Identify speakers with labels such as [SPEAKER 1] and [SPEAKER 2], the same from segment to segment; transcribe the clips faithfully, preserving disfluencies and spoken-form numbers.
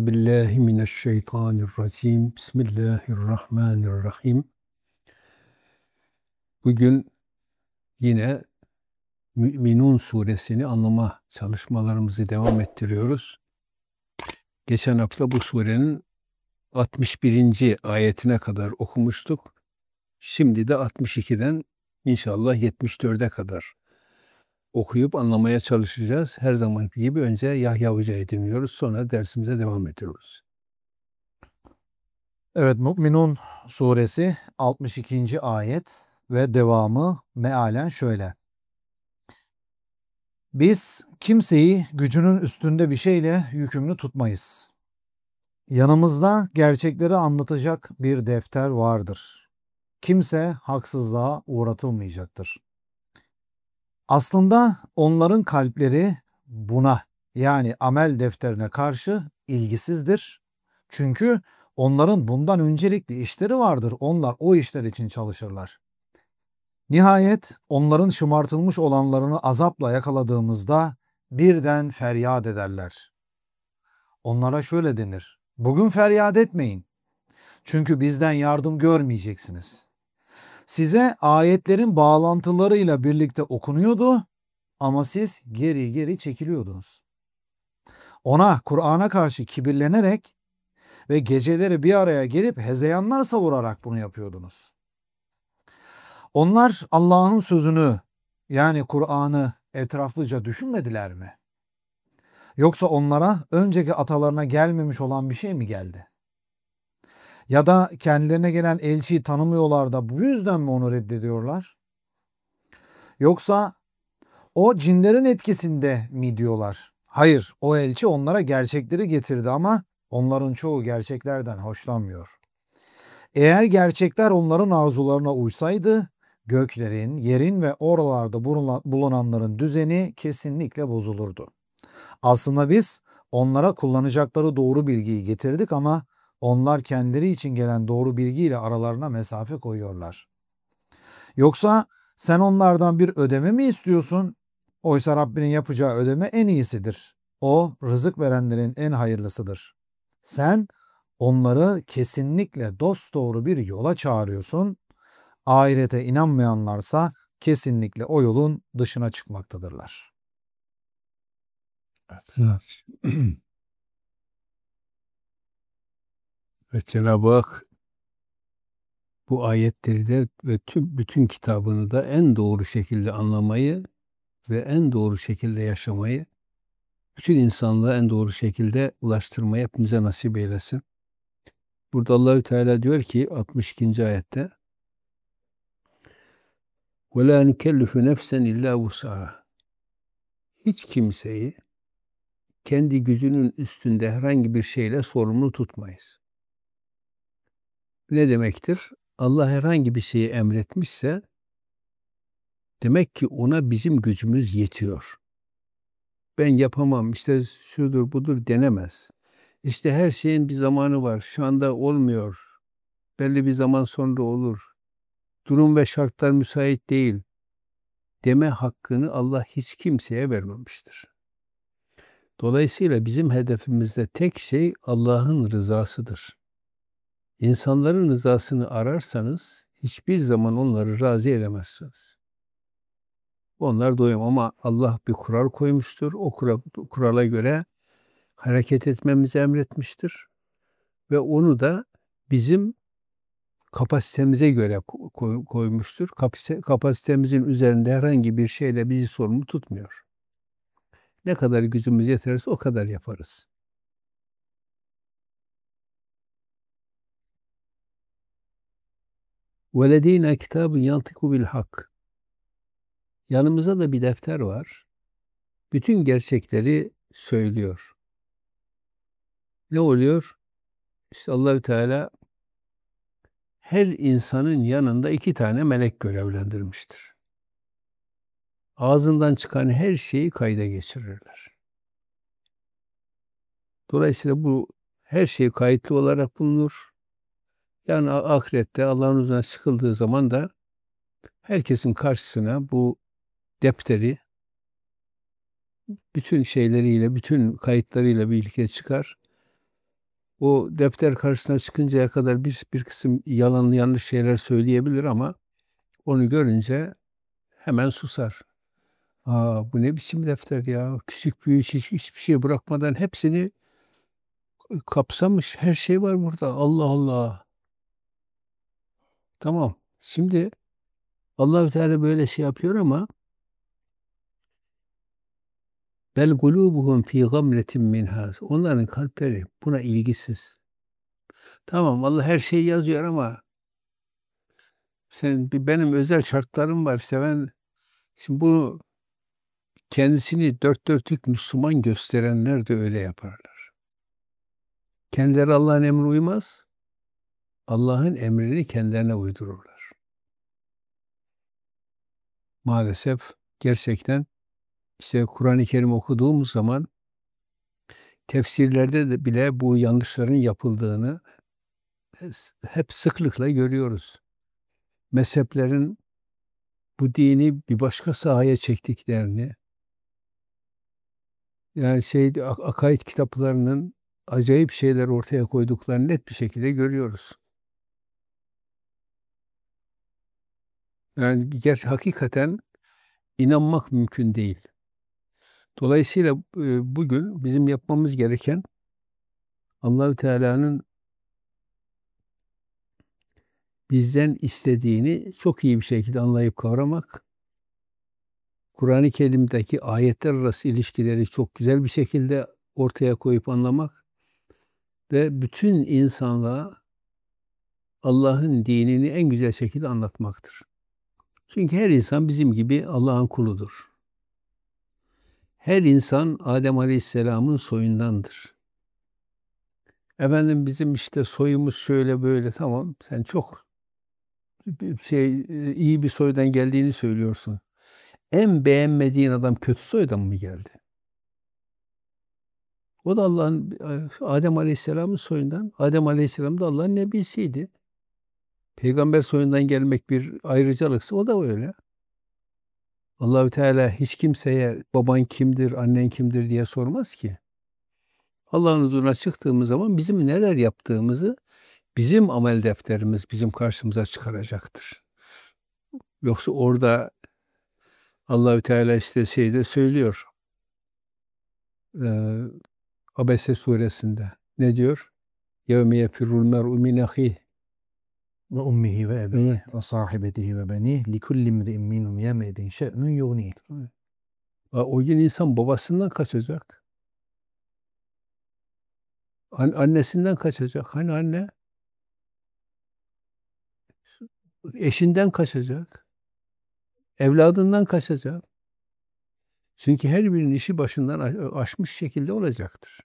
[SPEAKER 1] Euzu billahi mineşşeytanirracim. Bismillahirrahmanirrahim. Bugün yine Mü'minun suresini anlama çalışmalarımızı devam ettiriyoruz. Geçen hafta bu surenin altmış birinci ayetine kadar okumuştuk. Şimdi de altmış ikiden inşallah yetmiş dörde kadar okuyup anlamaya çalışacağız. Her zamanki gibi önce Yahya Hoca'yı dinliyoruz. Sonra dersimize devam ediyoruz.
[SPEAKER 2] Evet, Mü'minun suresi altmış ikinci ayet ve devamı mealen şöyle. Biz kimseyi gücünün üstünde bir şeyle yükümlü tutmayız. Yanımızda gerçekleri anlatacak bir defter vardır. Kimse haksızlığa uğratılmayacaktır. Aslında onların kalpleri buna, yani amel defterine karşı ilgisizdir. Çünkü onların bundan öncelikli işleri vardır. Onlar o işler için çalışırlar. Nihayet onların şımartılmış olanlarını azapla yakaladığımızda birden feryat ederler. Onlara şöyle denir: bugün feryat etmeyin. Çünkü bizden yardım görmeyeceksiniz. Size ayetlerin bağlantılarıyla birlikte okunuyordu ama siz geri geri çekiliyordunuz. Ona, Kur'an'a karşı kibirlenerek ve geceleri bir araya gelip hezeyanlar savurarak bunu yapıyordunuz. Onlar Allah'ın sözünü, yani Kur'an'ı etraflıca düşünmediler mi? Yoksa onlara önceki atalarına gelmemiş olan bir şey mi geldi? Ya da kendilerine gelen elçiyi tanımıyorlar da bu yüzden mi onu reddediyorlar? Yoksa o cinlerin etkisinde mi diyorlar? Hayır, o elçi onlara gerçekleri getirdi ama onların çoğu gerçeklerden hoşlanmıyor. Eğer gerçekler onların arzularına uysaydı, göklerin, yerin ve oralarda bulunanların düzeni kesinlikle bozulurdu. Aslında biz onlara kullanacakları doğru bilgiyi getirdik ama onlar kendileri için gelen doğru bilgiyle aralarına mesafe koyuyorlar. Yoksa sen onlardan bir ödeme mi istiyorsun? Oysa Rabbinin yapacağı ödeme en iyisidir. O rızık verenlerin en hayırlısıdır. Sen onları kesinlikle dosdoğru bir yola çağırıyorsun. Ahirete inanmayanlarsa kesinlikle o yolun dışına çıkmaktadırlar.
[SPEAKER 1] Evet. Ve Cenab-ı Hak bu ayetleri de ve tüm bütün kitabını da en doğru şekilde anlamayı ve en doğru şekilde yaşamayı, bütün insanlığa en doğru şekilde ulaştırmayı hepimize nasip eylesin. Burada Allahü Teala diyor ki altmış ikinci ayette: "Ve la nukellifu nefsen illa vus'aha." Hiç kimseyi kendi gücünün üstünde herhangi bir şeyle sorumlu tutmayız. Ne demektir? Allah herhangi bir şeyi emretmişse demek ki ona bizim gücümüz yetiyor. Ben yapamam, işte şudur budur denemez. İşte her şeyin bir zamanı var. Şu anda olmuyor. Belli bir zaman sonra olur. Durum ve şartlar müsait değil deme hakkını Allah hiç kimseye vermemiştir. Dolayısıyla bizim hedefimizde tek şey Allah'ın rızasıdır. İnsanların rızasını ararsanız hiçbir zaman onları razı edemezsiniz. Onlar doyum ama Allah bir kural koymuştur. O kurala göre hareket etmemizi emretmiştir. Ve onu da bizim kapasitemize göre koy, koymuştur. Kapasite, kapasitemizin üzerinde herhangi bir şeyle bizi sorumlu tutmuyor. Ne kadar gücümüz yeterse o kadar yaparız. وَلَد۪ينَ كِتَابٌ يَنْطِقُ بِالْحَقِّ. Yanımıza da bir defter var. Bütün gerçekleri söylüyor. Ne oluyor? İşte Allahü Teala her insanın yanında iki tane melek görevlendirmiştir. Ağzından çıkan her şeyi kayda geçirirler. Dolayısıyla bu her şey kayıtlı olarak bulunur. Yani ahirette Allah'ın huzuruna çıkıldığı zaman da herkesin karşısına bu defteri bütün şeyleriyle, bütün kayıtlarıyla birlikte çıkar O defter karşısına çıkıncaya kadar bir, bir kısım yalanlı yanlış şeyler söyleyebilir ama onu görünce hemen susar. Aa, bu ne biçim defter ya? Küçük büyük hiç, hiçbir şey bırakmadan hepsini kapsamış. Her şey var burada. Allah Allah. Tamam. Şimdi Allahü Teala böyle şey yapıyor ama bel gulubuhum fi gamretin min haz. Onların kalpleri buna ilgisiz. Tamam, Allah her şeyi yazıyor ama sen bir benim özel şartlarım var. İşte ben şimdi bunu kendisini dört dörtlük Müslüman gösterenler de öyle yaparlar. Kendileri Allah'ın emrine uymaz. Allah'ın emrini kendilerine uydururlar. Maalesef gerçekten işte Kur'an-ı Kerim okuduğumuz zaman tefsirlerde de bile bu yanlışların yapıldığını hep sıklıkla görüyoruz. Mezheplerin bu dini bir başka sahaya çektiklerini, yani şey akaid kitaplarının acayip şeyler ortaya koyduklarını net bir şekilde görüyoruz. Yani gerçi hakikaten inanmak mümkün değil. Dolayısıyla e, bugün bizim yapmamız gereken Allahü Teala'nın bizden istediğini çok iyi bir şekilde anlayıp kavramak, Kur'an-ı Kerim'deki ayetler arası ilişkileri çok güzel bir şekilde ortaya koyup anlamak ve bütün insanlığa Allah'ın dinini en güzel şekilde anlatmaktır. Çünkü her insan bizim gibi Allah'ın kuludur. Her insan Adem Aleyhisselam'ın soyundandır. Efendim bizim işte soyumuz şöyle böyle, tamam, sen çok şey iyi bir soydan geldiğini söylüyorsun. En beğenmediğin adam kötü soydan mı geldi? O da Allah'ın Adem Aleyhisselam'ın soyundan. Adem Aleyhisselam da Allah'ın nebisiydi. Peygamber soyundan gelmek bir ayrıcalıksa o da öyle. Allahü Teala hiç kimseye baban kimdir, annen kimdir diye sormaz ki. Allah'ın huzuruna çıktığımız zaman bizim neler yaptığımızı bizim amel defterimiz bizim karşımıza çıkaracaktır. Yoksa orada Allahü Teala işte şeyde söylüyor. Ee, Abese suresinde ne diyor? Yevme yefirrul mer'u min ahih
[SPEAKER 2] Ve ummihi ve ebihi ve sahibetihi ve benih li kulli imri'in minhum yevmeidin şe'nun yughnih.
[SPEAKER 1] O gün insan babasından kaçacak. An- annesinden kaçacak. Hani anne? Eşinden kaçacak. Evladından kaçacak. Çünkü her birinin işi başından aşmış şekilde olacaktır.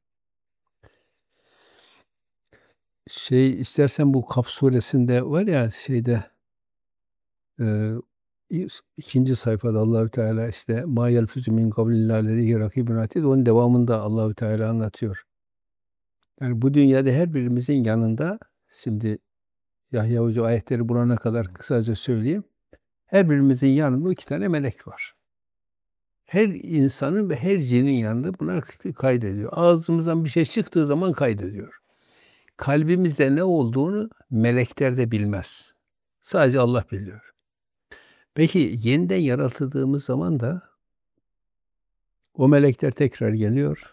[SPEAKER 1] Şey istersen bu Kaf suresinde var ya şeyde e, ikinci sayfada Allahü Teala işte ma yelfuzu min kavlin la ledeyhi rakibun atid, onun devamında Allahü Teala anlatıyor. Yani bu dünyada her birimizin yanında, şimdi Yahya Hoca ayetleri bulana kadar kısaca söyleyeyim. Her birimizin yanında iki tane melek var. Her insanın ve her cinin yanında bunlar kaydediyor. Ağzımızdan bir şey çıktığı zaman kaydediyor. Kalbimizde ne olduğunu melekler de bilmez. Sadece Allah biliyor. Peki yeniden yaratıldığımız zaman da o melekler tekrar geliyor.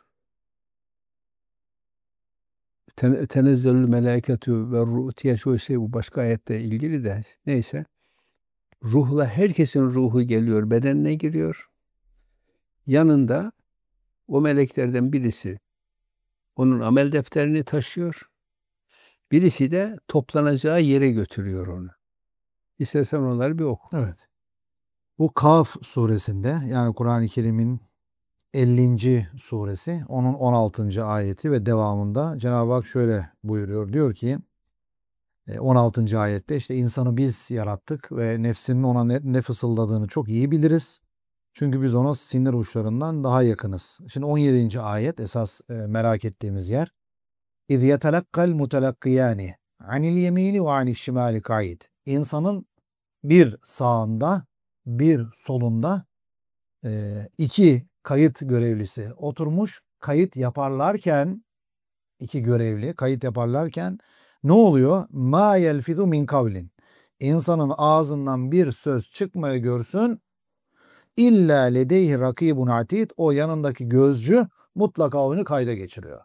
[SPEAKER 1] Ten, Tenezzelül melâketü ve ruh diye şu şey, bu başka ayette ilgili de neyse. Ruhla herkesin ruhu geliyor, bedenine giriyor. Yanında o meleklerden birisi onun amel defterini taşıyor. Birisi de toplanacağı yere götürüyor onu. İstersen onları bir oku.
[SPEAKER 2] Evet. Bu Kaf suresinde, yani Kur'an-ı Kerim'in ellinci suresi, onun on altıncı ayeti ve devamında Cenab-ı Hak şöyle buyuruyor. Diyor ki on altıncı ayette işte insanı biz yarattık ve nefsinin ona ne, ne fısıldadığını çok iyi biliriz. Çünkü biz ona sinir uçlarından daha yakınız. Şimdi on yedinci ayet esas e, merak ettiğimiz yer. İz yetelakkal mutelakkiyani anil yemini ve anil şimali kaid. İnsanın bir sağında bir solunda e, iki kayıt görevlisi oturmuş kayıt yaparlarken iki görevli kayıt yaparlarken ne oluyor? Ma yelfizu min kavlin. İnsanın ağzından bir söz çıkmayı görsün. İlla ledeyhi rakibun atid. O yanındaki gözcü mutlaka onu kayda geçiriyor.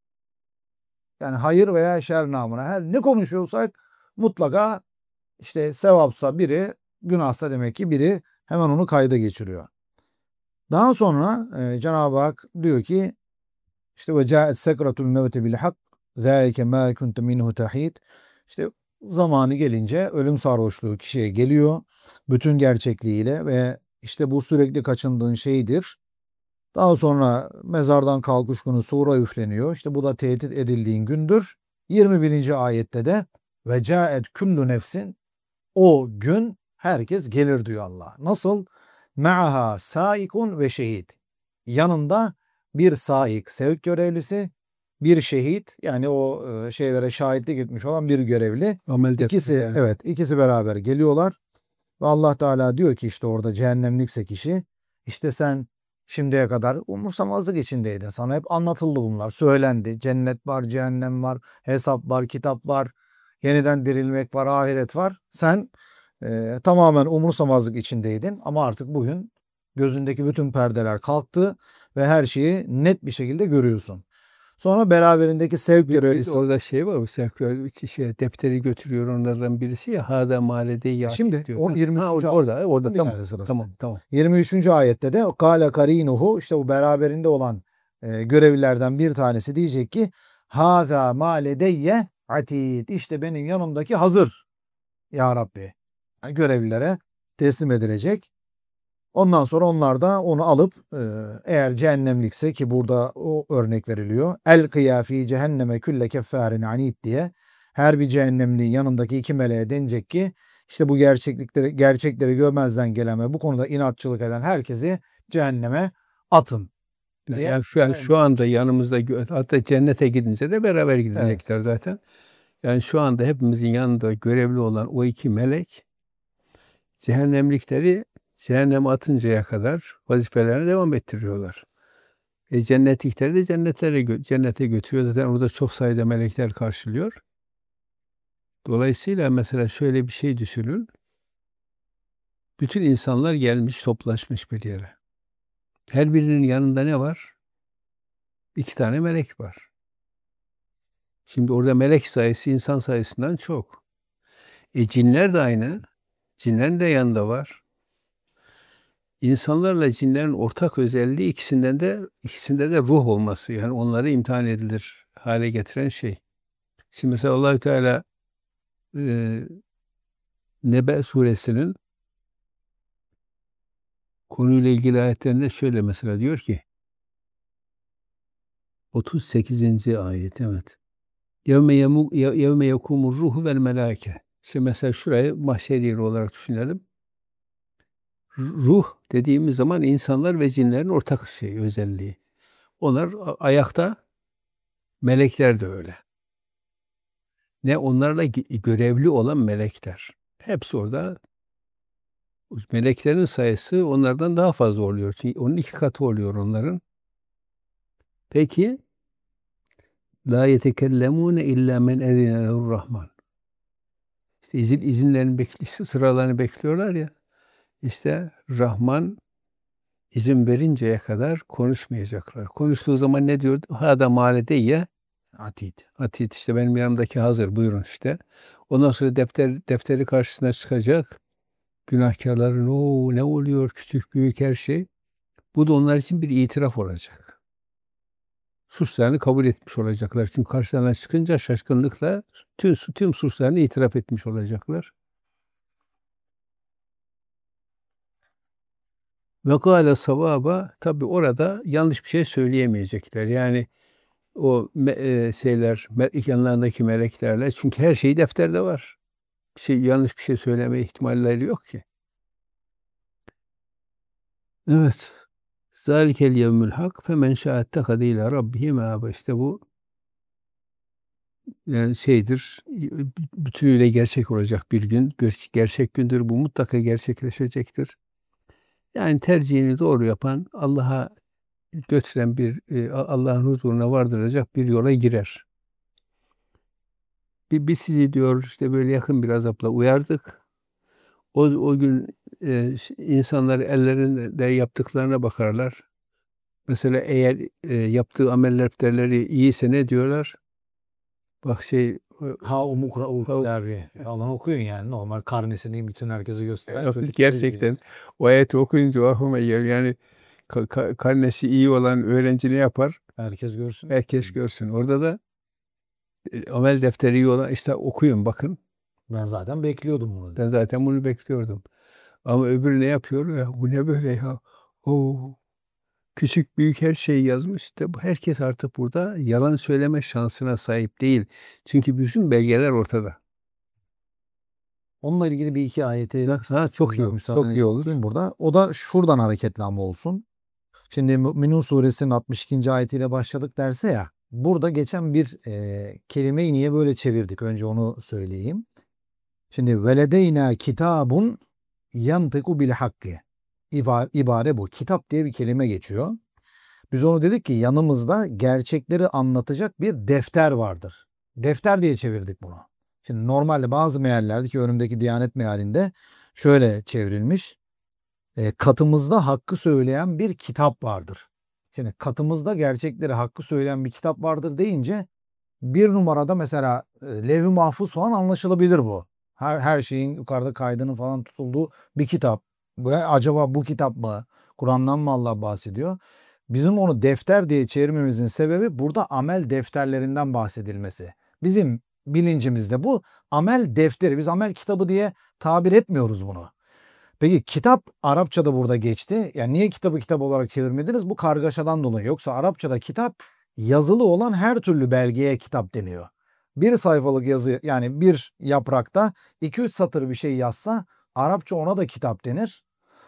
[SPEAKER 2] Yani hayır veya şer namına her ne konuşuyorsak mutlaka işte sevapsa biri, günahsa demek ki biri hemen onu kayda geçiriyor. Daha sonra e, Cenab-ı Hak diyor ki işte ve ca'et sekratul mevti bil hak zâlike mâ kuntu minhu tahid. İşte zamanı gelince ölüm sarhoşluğu kişiye geliyor bütün gerçekliğiyle ve işte bu sürekli kaçındığın şeydir. Daha sonra mezardan kalkış günü sura üfleniyor. İşte bu da tehdit edildiğin gündür. yirmi birinci ayette de ve caet kullu nefsin, o gün herkes gelir diyor Allah. Nasıl? Ma'aha saikun ve şehit. Yanında bir saik, sevk görevlisi, bir şehit, yani o e, şeylere şahitlik etmiş olan bir görevli.
[SPEAKER 1] Amel
[SPEAKER 2] İkisi
[SPEAKER 1] defteri, yani.
[SPEAKER 2] evet ikisi beraber geliyorlar. Ve Allah Teala diyor ki işte orada cehennemlikse kişi, işte sen şimdiye kadar umursamazlık içindeydin. Sana hep anlatıldı bunlar. Söylendi. Cennet var, cehennem var, hesap var, kitap var, yeniden dirilmek var, ahiret var. Sen e, tamamen umursamazlık içindeydin ama artık bugün gözündeki bütün perdeler kalktı ve her şeyi net bir şekilde görüyorsun. Sonra beraberindeki sevk
[SPEAKER 1] Bir, bir de
[SPEAKER 2] görevlisi.
[SPEAKER 1] orada şey var. Mesela kişiye defteri götürüyor onlardan birisi ya. Hâdâ mahallede yâhid
[SPEAKER 2] Şimdi
[SPEAKER 1] diyor.
[SPEAKER 2] o
[SPEAKER 1] Ha,
[SPEAKER 2] yirmi
[SPEAKER 1] ha,
[SPEAKER 2] üçüncü
[SPEAKER 1] orada, orada, orada
[SPEAKER 2] Şimdi
[SPEAKER 1] tamam.
[SPEAKER 2] geldi sırası.
[SPEAKER 1] Tamam, tamam.
[SPEAKER 2] yirmi üçüncü ayette de kâle karinuhu, işte bu beraberinde olan e, görevlilerden bir tanesi diyecek ki hâzâ mâ ledeyye atid. İşte benim yanımdaki hazır ya Rabbi. Yani görevlilere teslim edilecek. Ondan sonra onlar da onu alıp e, eğer cehennemlikse, ki burada o örnek veriliyor. El kıyâfî cehenneme külle keffârin anid diye her bir cehennemliğin yanındaki iki meleğe denecek ki işte bu gerçeklikleri gerçekleri görmezden gelen ve bu konuda inatçılık eden herkesi cehenneme atın
[SPEAKER 1] Yani
[SPEAKER 2] diye.
[SPEAKER 1] şu an, şu anda yanımızda gö- hatta cennete gidince de beraber
[SPEAKER 2] Evet.
[SPEAKER 1] gidecekler zaten. Yani şu anda hepimizin yanında görevli olan o iki melek cehennemlikleri cehenneme atıncaya kadar vazifelerine devam ettiriyorlar. E, cennetlikleri de cennetlere gö- cennete götürüyor. Zaten orada çok sayıda melekler karşılıyor. Dolayısıyla mesela şöyle bir şey düşünün. Bütün insanlar gelmiş, toplaşmış bir yere. Her birinin yanında ne var? İki tane melek var. Şimdi orada melek sayısı insan sayısından çok. E cinler de aynı. Cinlerin de yanında var. İnsanlarla cinlerin ortak özelliği ikisinden de ikisinde de ruh olması. Yani onları imtihan edilir hale getiren şey. Şimdi mesela Allahü Teala e, Nebe suresinin konuyla ilgili ayetlerinde şöyle mesela diyor ki otuz sekizinci ayet, evet. Yevme yemu yevme yekumur ruhu vel melâike. İşte mesela şurayı mahşer yeri olarak düşünelim. Ruh dediğimiz zaman insanlar ve cinlerin ortak şey, özelliği. Onlar a- ayakta, melekler de öyle. Ne onlarla ge- görevli olan melekler. Hepsi orada. Meleklerin sayısı onlardan daha fazla oluyor. Çünkü onun iki katı oluyor onların. Peki la yetekellemune illa men ezine lehur rahman. İşte izin izinlerini bekliyor, sıralarını bekliyorlar ya. İşte Rahman izin verinceye kadar konuşmayacaklar. Konuştuğu zaman ne diyordu? Hâdâ mâledeyye atid. Atid, işte benim yanımdaki hazır, buyurun işte. Ondan sonra defter defteri karşısına çıkacak. Günahkarların o ne oluyor, küçük büyük her şey. Bu da onlar için bir itiraf olacak. Suçlarını kabul etmiş olacaklar. Çünkü karşılarına çıkınca şaşkınlıkla tüm, tüm suçlarını itiraf etmiş olacaklar. Ve gâle savâba, tabi orada yanlış bir şey söyleyemeyecekler. Yani o me, e, şeyler, me, yanlarındaki meleklerle, çünkü her şey defterde var. Bir şey, yanlış bir şey söyleme ihtimalleri yok ki. Evet. Zâlikel yevmül hak femen şâ ettehâde ilâ rabbihi meâbe. İşte bu yani şeydir, bütünüyle gerçek olacak bir gün, ger- gerçek gündür. Bu mutlaka gerçekleşecektir. Yani tercihini doğru yapan, Allah'a götüren bir e, Allah'ın huzuruna vardıracak bir yola girer. Bir, biz sizi diyor işte böyle yakın bir azapla uyardık. O, o gün e, insanlar ellerinde yaptıklarına bakarlar. Mesela eğer e, yaptığı amel defterleri iyiyse ne diyorlar? Bak şey
[SPEAKER 2] Ha umukra'u
[SPEAKER 1] ha-
[SPEAKER 2] derbi. Allah'ın okuyun yani. Normal karnesini bütün herkese gösteren çocukları gibi.
[SPEAKER 1] gerçekten o ayeti okuyunca aklıma geliyor. Yani ka- ka- karnesi iyi olan öğrenci ne yapar?
[SPEAKER 2] Herkes görsün.
[SPEAKER 1] Herkes görsün. Orada da e, amel defteri iyi olan işte okuyun bakın.
[SPEAKER 2] Ben zaten bekliyordum bunu.
[SPEAKER 1] Ben zaten bunu bekliyordum. Ama öbürü ne yapıyor? Ya, bu ne böyle ya? O küçük büyük her şeyi yazmış. İşte bu herkes artık burada yalan söyleme şansına sahip değil. Çünkü bütün belgeler ortada.
[SPEAKER 2] Onunla ilgili bir iki ayeti
[SPEAKER 1] Ha, ha, çok iyi, çok iyi olur.
[SPEAKER 2] okuyayım burada. O da şuradan hareketli ama olsun. Şimdi Mü'minun suresinin altmış ikinci ayetiyle başladık derse ya. Burada geçen bir e, kelimeyi niye böyle çevirdik? Önce onu söyleyeyim. Şimdi veledeyna kitabun yantiku bil hakkı. İbare, ibare bu. Kitap diye bir kelime geçiyor. Biz onu dedik ki yanımızda gerçekleri anlatacak bir defter vardır. Defter diye çevirdik bunu. Şimdi normalde bazı meallerde ki önümdeki Diyanet mealinde şöyle çevrilmiş. E, katımızda hakkı söyleyen bir kitap vardır. Şimdi katımızda gerçekleri hakkı söyleyen bir kitap vardır deyince bir numarada mesela e, levh-i mahfuz falan anlaşılabilir bu. Her, her şeyin yukarıda kaydının falan tutulduğu bir kitap. Ve acaba bu kitap mı? Kur'an'dan mı Allah bahsediyor? Bizim onu defter diye çevirmemizin sebebi burada amel defterlerinden bahsedilmesi. Bizim bilincimizde bu amel defteri. Biz amel kitabı diye tabir etmiyoruz bunu. Peki kitap Arapçada burada geçti. Yani niye kitabı kitap olarak çevirmediniz? Bu kargaşadan dolayı. Yoksa Arapçada kitap yazılı olan her türlü belgeye kitap deniyor. Bir sayfalık yazı yani bir yaprakta iki üç satır bir şey yazsa Arapça ona da kitap denir.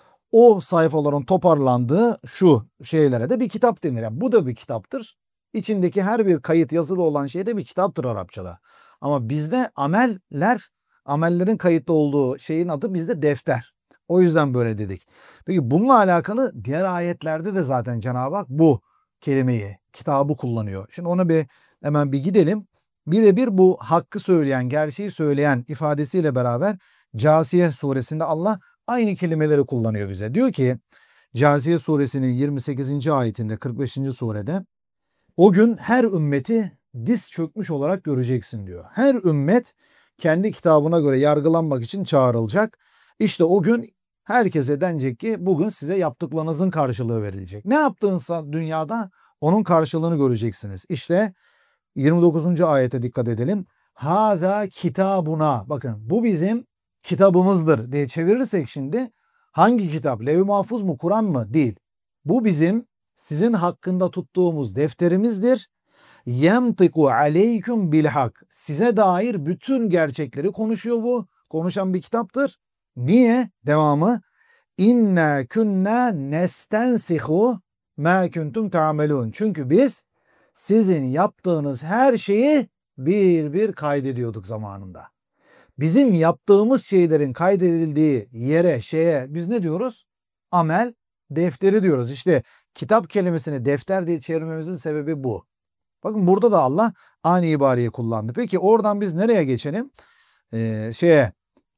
[SPEAKER 2] O sayfaların toparlandığı şu şeylere de bir kitap denir. Yani bu da bir kitaptır. İçindeki her bir kayıt yazılı olan şey de bir kitaptır Arapçada. Ama bizde ameller, amellerin kayıtlı olduğu şeyin adı bizde defter. O yüzden böyle dedik. Peki bununla alakalı diğer ayetlerde de zaten Cenab-ı Hak bu kelimeyi, kitabı kullanıyor. Şimdi ona bir hemen bir gidelim. Birebir bu hakkı söyleyen, gerçeği söyleyen ifadesiyle beraber Câsiye suresinde Allah aynı kelimeleri kullanıyor bize. Diyor ki Câsiye suresinin yirmi sekizinci ayetinde kırk beşinci surede o gün her ümmeti diz çökmüş olarak göreceksin diyor. Her ümmet kendi kitabına göre yargılanmak için çağrılacak. İşte o gün herkese denecek ki bugün size yaptıklarınızın karşılığı verilecek. Ne yaptığınızsa dünyada onun karşılığını göreceksiniz. İşte yirmi dokuzuncu ayete dikkat edelim. Haza kitabuna. Bakın bu bizim kitabımızdır diye çevirirsek şimdi hangi kitap? Levh-i Mahfuz mu, Kur'an mı? Değil. Bu bizim sizin hakkında tuttuğumuz defterimizdir. Yemtiku aleyküm bil hak. Size dair bütün gerçekleri konuşuyor bu. Konuşan bir kitaptır. Niye? Devamı. İnna kunna nestensihu ma kuntum ta'melun. Çünkü biz sizin yaptığınız her şeyi bir bir kaydediyorduk zamanında. Bizim yaptığımız şeylerin kaydedildiği yere, şeye biz ne diyoruz? Amel defteri diyoruz. İşte kitap kelimesini defter diye çevirmemizin sebebi bu. Bakın burada da Allah aynı ibareyi kullandı. Peki oradan biz nereye geçelim? Ee, şeye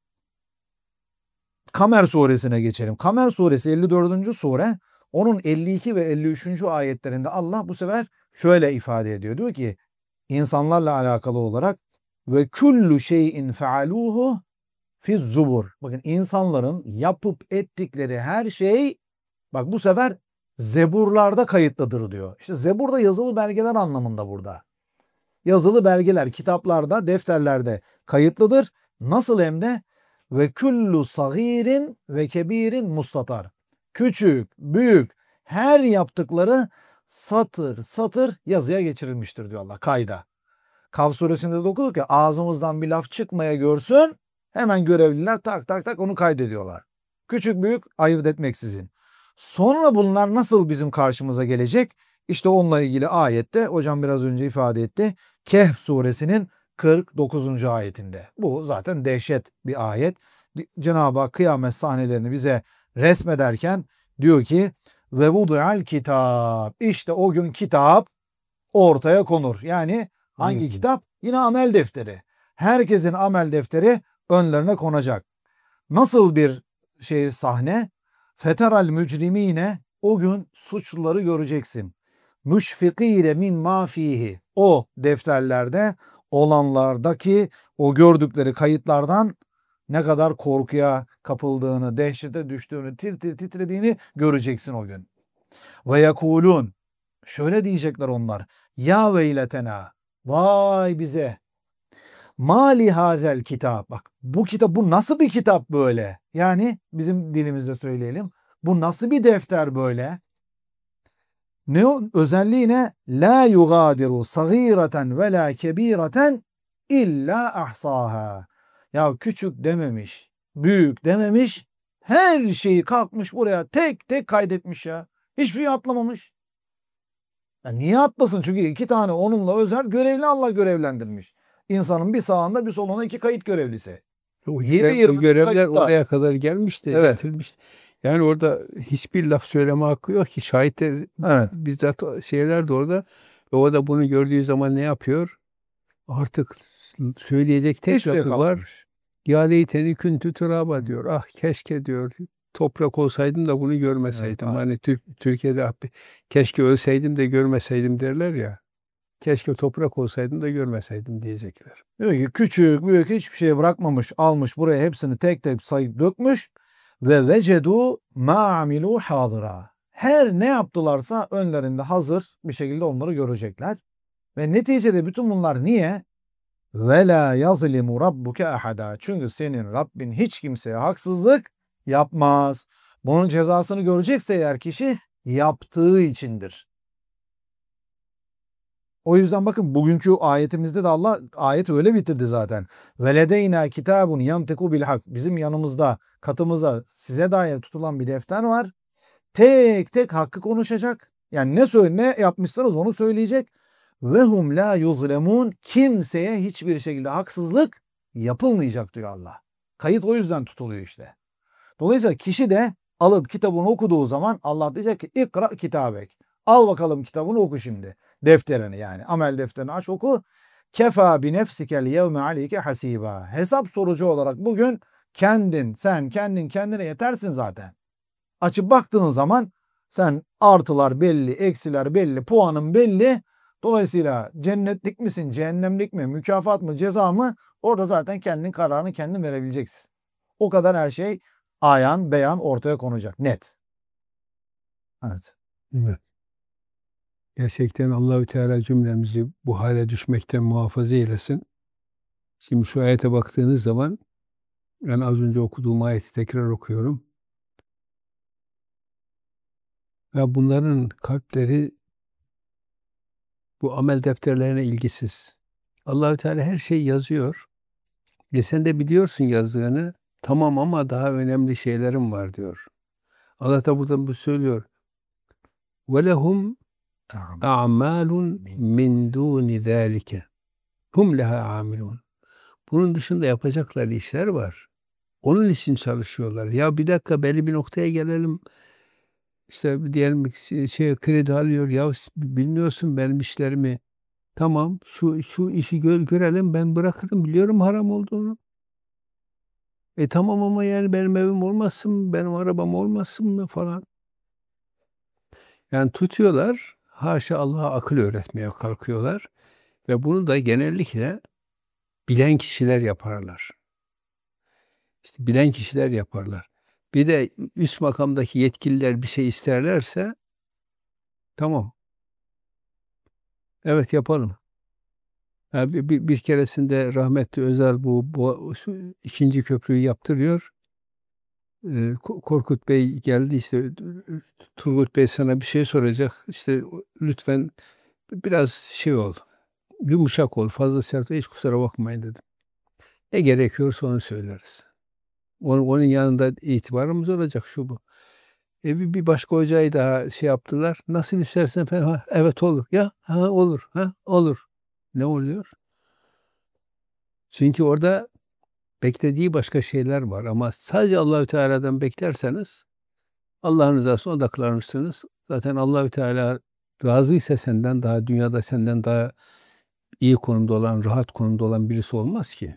[SPEAKER 2] Kamer suresine geçelim. Kamer suresi elli dördüncü sure. Onun elli iki ve elli üçüncü ayetlerinde Allah bu sefer şöyle ifade ediyor. Diyor ki insanlarla alakalı olarak ve kullu şeyin fealuhu fi zubur. Bakın insanların yapıp ettikleri her şey bak bu sefer zeburlarda kayıtlıdır diyor. İşte zebur da yazılı belgeler anlamında burada. Yazılı belgeler kitaplarda, defterlerde kayıtlıdır. Nasıl hem de ve kullu sagirin ve kebirin mustatar. Küçük, büyük her yaptıkları satır satır yazıya geçirilmiştir diyor Allah kayda. Kaf suresinde de okuduk ya ağzımızdan bir laf çıkmaya görsün hemen görevliler tak tak tak onu kaydediyorlar. Küçük büyük ayırt etmeksizin. Sonra bunlar nasıl bizim karşımıza gelecek? İşte onunla ilgili ayette hocam biraz önce ifade etti. Kehf suresinin kırk dokuzuncu ayetinde. Bu zaten dehşet bir ayet. Cenab-ı Hak kıyamet sahnelerini bize resmederken diyor ki ve vudu'al kitap. İşte o gün kitap ortaya konur. Yani hangi
[SPEAKER 1] Evet.
[SPEAKER 2] kitap? Yine amel defteri. Herkesin amel defteri önlerine konacak. Nasıl bir şey sahne? Feteral mücrimine, o gün suçluları göreceksin. Müşfikîne mimma fihi. O defterlerde olanlardaki o gördükleri kayıtlardan ne kadar korkuya kapıldığını, dehşete düştüğünü, tir tir titrediğini göreceksin o gün. Ve yekulun. Şöyle diyecekler onlar. Ya veyletena. Vay bize. Mali hazel kitap. Bak bu kitap, bu nasıl bir kitap böyle? Yani bizim dilimizde söyleyelim. Bu nasıl bir defter böyle? Ne o? Özelliği ne? La yugadiru sagireten ve la kebireten illa ahsaha. Ya küçük dememiş, büyük dememiş. Her şeyi kalkmış buraya tek tek kaydetmiş ya. Hiçbir şey atlamamış. Ya niye atlasın? Çünkü iki tane onunla özel görevli Allah görevlendirmiş. İnsanın bir sağında bir solunda iki kayıt görevlisi.
[SPEAKER 1] O,
[SPEAKER 2] yedi
[SPEAKER 1] görev, o
[SPEAKER 2] yirmi dört
[SPEAKER 1] görevler
[SPEAKER 2] kayıtta.
[SPEAKER 1] oraya kadar gelmiş de
[SPEAKER 2] Evet.
[SPEAKER 1] getirilmiş. Yani orada hiçbir laf söyleme hakkı yok ki. Şahitler
[SPEAKER 2] Evet.
[SPEAKER 1] bizzat o şeyler de orada. Ve o da bunu gördüğü zaman ne yapıyor? Artık söyleyecek tek
[SPEAKER 2] Hiçbir şey
[SPEAKER 1] lafı var.
[SPEAKER 2] kalmamış.
[SPEAKER 1] Ya leyteni küntü turaba diyor. Ah keşke diyor. Toprak olsaydım da bunu
[SPEAKER 2] Evet.
[SPEAKER 1] görmeseydim. Hani Tür- Türkiye'de ah, bir- keşke ölseydim de görmeseydim derler ya. Keşke toprak olsaydım da görmeseydim diyecekler.
[SPEAKER 2] Diyor ki küçük büyük hiçbir şey bırakmamış, almış buraya hepsini tek tek sayıp dökmüş ve vecedu ma amilu hadira. Her ne yaptılarsa önlerinde hazır bir şekilde onları görecekler. Ve neticede bütün bunlar niye? Ve la yazlimu rabbuke ahada. Çünkü senin Rabbin hiç kimseye haksızlık yapmaz. Bunun cezasını görecekse eğer kişi yaptığı içindir. O yüzden bakın bugünkü ayetimizde de Allah ayet öyle bitirdi zaten. Veledeyna kitabun yantiku bil hak. Bizim yanımızda, katımızda size dair tutulan bir defter var. Tek tek hakkı konuşacak. Yani ne söyle ne yapmışsanız onu söyleyecek. Ve hum la yuzlemun. Kimseye hiçbir şekilde haksızlık yapılmayacak diyor Allah. Kayıt o yüzden tutuluyor işte. Dolayısıyla kişi de alıp kitabını okuduğu zaman Allah diyecek ki ikra kitabek. Al bakalım kitabını oku şimdi. Defterini yani. Amel defterini aç oku. Kefa bi nefsikel yevme aleyke hasiba. Hesap sorucu olarak bugün kendin, sen kendin kendine yetersin zaten. Açıp baktığın zaman sen artılar belli, eksiler belli, puanın belli. Dolayısıyla cennetlik misin, cehennemlik mi, mükafat mı, ceza mı? Orada zaten kendin kararını kendin verebileceksin. O kadar her şey ayan beyan ortaya konacak. Net. Evet.
[SPEAKER 1] Evet. Gerçekten Allahü Teala cümlemizi bu hale düşmekten muhafaza eylesin. Şimdi şu ayete baktığınız zaman ben az önce okuduğum ayeti tekrar okuyorum. Ve bunların kalpleri bu amel defterlerine ilgisiz. Allahü Teala her şeyi yazıyor. Ve sen de biliyorsun yazdığını. Tamam ama daha önemli şeylerim var diyor. Allah da buradan bu söylüyor. Ve lehum a'malun min duni zalike. Hum leha amilun. Bunun dışında yapacakları işler var. Onun için çalışıyorlar. Ya bir dakika belli bir noktaya gelelim. İşte diyelim ki şey kredi alıyor. Ya bilmiyorsun benim işlerimi. Tamam şu şu işi gör, görelim ben bırakırım. Biliyorum haram olduğunu. E tamam ama yani benim evim olmasın mı? Benim arabam olmasın mı falan. Yani tutuyorlar. Haşa Allah'a akıl öğretmeye kalkıyorlar. Ve bunu da genellikle bilen kişiler yaparlar. İşte bilen kişiler yaparlar. Bir de üst makamdaki yetkililer bir şey isterlerse tamam. Evet yapalım. Ha, bir, bir, bir keresinde rahmetli Özal bu, bu şu ikinci köprüyü yaptırıyor. Ee, Ko- Korkut Bey geldi işte Turgut Bey sana bir şey soracak. İşte lütfen biraz şey ol. Yumuşak ol. Fazla sert ol. Hiç kusura bakmayın dedim. Ne gerekiyorsa onu söyleriz. Onun, onun yanında itibarımız olacak şu bu. E bir bir başka hocayı daha şey yaptılar. Nasıl istersen falan. Ha, evet olur. Ya ha olur. Ha olur. Ne oluyor? Çünkü orada beklediği başka şeyler var ama sadece Allahü Teala'dan beklerseniz Allah'ın rızasına odaklanırsınız. Zaten Allahü Teala razıysa senden daha dünyada senden daha iyi konumda olan, rahat konumda olan birisi olmaz ki.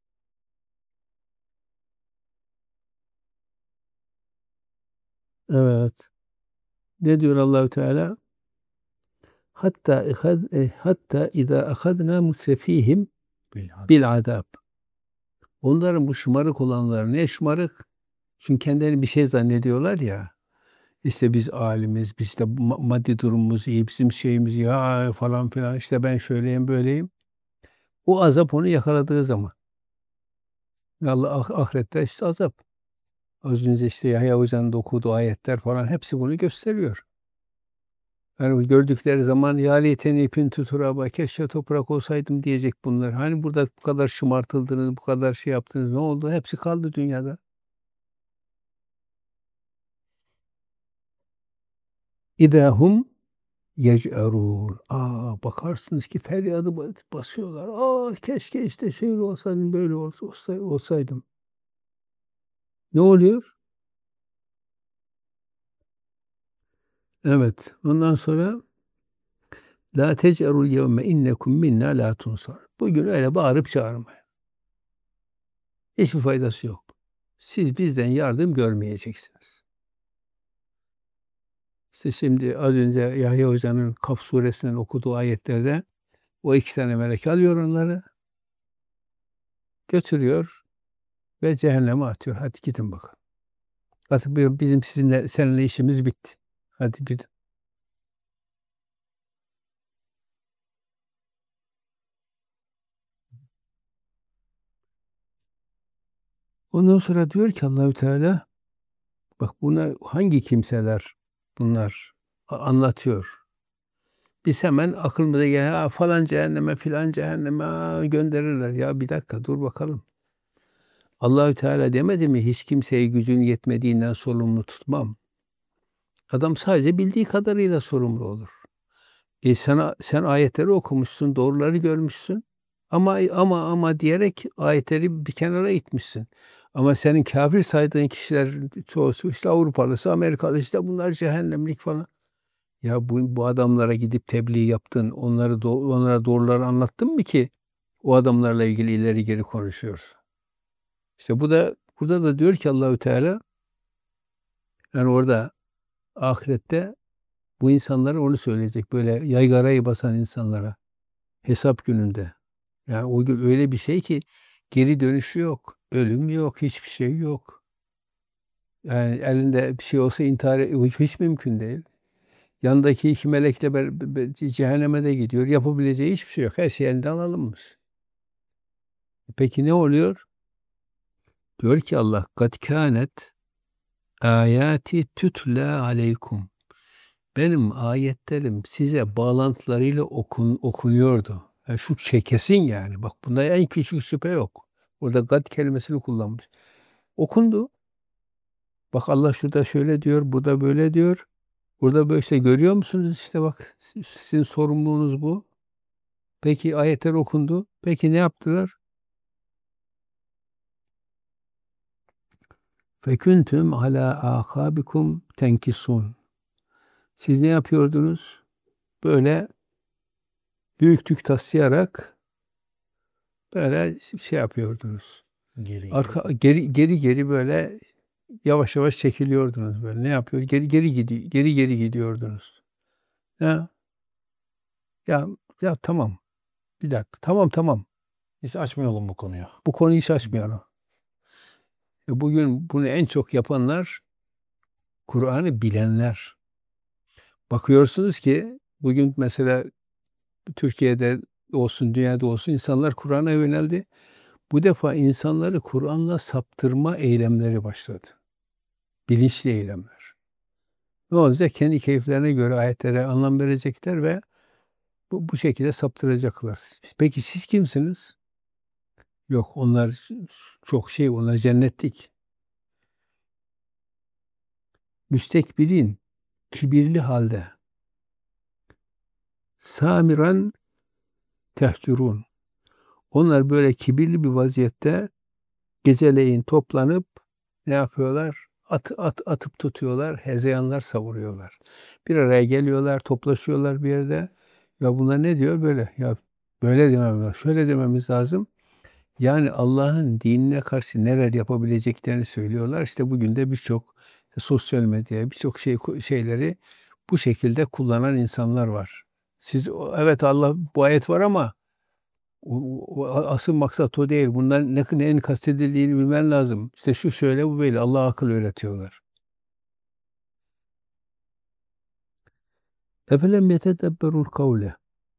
[SPEAKER 1] Evet. Ne diyor Allahü Teala? Hatta ehad, eh, hatta iza ahadna musrefihim bil adab. Onların bu şımarık olanlar ne şımarık? Çünkü kendilerini bir şey zannediyorlar ya. İşte biz alimiz, biz de ma- maddi durumumuz iyi, bizim şeyimiz ya falan filan. İşte ben şöyleyim, böyleyim. O azap onu yakaladığı zaman. Allah ah- ahirette işte azap. Az önce işte Yahya Hoca'nın da okuduğu ayetler falan hepsi bunu gösteriyor. Yani gördükleri zaman ya leyteni kuntu turaba keşke toprak olsaydım diyecek bunlar. Hani burada bu kadar şımartıldınız, bu kadar şey yaptınız ne oldu? Hepsi kaldı dünyada. İdahum yec'erûn. Aa, bakarsınız ki feryadı ba- basıyorlar. Aa, keşke işte şöyle olsaydım, böyle olsa, olsa- olsaydım. Ne oluyor? Evet. Ondan sonra la tec'erul yevme innekum minna la tunsar. Bugün öyle bağırıp çağırmayın. Hiçbir faydası yok. Siz bizden yardım görmeyeceksiniz. Siz şimdi az önce Yahya Hoca'nın Kaf suresinden okuduğu ayetlerde o iki tane melek alıyor onları, götürüyor ve cehenneme atıyor. Hadi gidin bakalım. Artık bi- bizim sizinle seninle işimiz bitti. Hadi gidin. Ondan sonra diyor ki Allahü Teala bak buna hangi kimseler bunlar a- anlatıyor. Biz hemen aklımıza gel ha, falan cehenneme filan cehenneme aa, gönderirler. Ya bir dakika dur bakalım. Allahü Teala demedi mi hiç kimseyi gücün yetmediğinden sorumlu tutmam. Adam sadece bildiği kadarıyla sorumlu olur. E sana, sen ayetleri okumuşsun, doğruları görmüşsün. Ama ama ama diyerek ayetleri bir kenara itmişsin. Ama senin kafir saydığın kişiler çoğusu işte Avrupalısı, Amerikalı işte bunlar cehennemlik falan. Ya bu, bu adamlara gidip tebliğ yaptın, onları do- onlara doğruları anlattın mı ki o adamlarla ilgili ileri geri konuşuyor. İşte bu da burada da diyor ki Allahü Teala yani orada ahirette bu insanlara onu söyleyecek böyle yaygarayı basan insanlara hesap gününde. Yani o gün öyle bir şey ki geri dönüşü yok. Ölüm yok. Hiçbir şey yok. Yani elinde bir şey olsa intihar hiç, hiç mümkün değil. Yanındaki iki melek de ber- be- cehenneme de gidiyor. Yapabileceği hiçbir şey yok. Her şey elinden alınmış. Peki ne oluyor? Diyor ki Allah kad kânet ayati tutla aleykum. Benim ayetlerim size bağlantılarıyla okun, okunuyordu. Yani şu şey kesin yani. Bak bunda en küçük şüphe yok. Orada gad kelimesini kullanmış. Okundu. Bak Allah şurada şöyle diyor, burada böyle diyor. Burada böyle işte görüyor musunuz? İşte bak sizin sorumluluğunuz bu. Peki ayetler okundu. Peki ne yaptılar? Feküntüm ala akabikum tenkisun. Siz ne yapıyordunuz? Böyle büyüklük taslayarak böyle şey yapıyordunuz.
[SPEAKER 2] Geri geri.
[SPEAKER 1] Arka geri geri geri böyle yavaş yavaş çekiliyordunuz böyle. Ne yapıyor? Geri geri gidiyor. Geri geri gidiyordunuz. Ya ya ya tamam. Bir dakika. Tamam tamam.
[SPEAKER 2] Hiç açmayalım bu konuyu.
[SPEAKER 1] Bu konuyu hiç açmayalım. E, Bugün bunu en çok yapanlar Kur'an'ı bilenler. Bakıyorsunuz ki bugün mesela Türkiye'de olsun, dünyada olsun insanlar Kur'an'a yöneldi. Bu defa insanları Kur'an'la saptırma eylemleri başladı. Bilinçli eylemler. Ne olacak? Kendi keyiflerine göre ayetlere anlam verecekler ve bu, bu şekilde saptıracaklar. Peki siz kimsiniz? Yok onlar çok şey, onlar cennetlik. Müstekbirin, kibirli halde. Samiran tehcurun. Onlar böyle kibirli bir vaziyette geceleyin toplanıp ne yapıyorlar? at, at, atıp tutuyorlar, hezeyanlar savuruyorlar. Bir araya geliyorlar, toplaşıyorlar bir yerde. Ya bunlar ne diyor? Böyle. Ya böyle dememiz lazım, şöyle dememiz lazım. Yani Allah'ın dinine karşı neler yapabileceklerini söylüyorlar. İşte bugün de birçok sosyal medya, birçok şey şeyleri bu şekilde kullanan insanlar var. Siz evet Allah bu ayet var ama o, o- asıl maksat o değil. Bunların ne, neyin kastedildiğini bilmen lazım. İşte şu şöyle bu böyle. Allah akıl öğretiyorlar. Efelem yetedebberul kavle.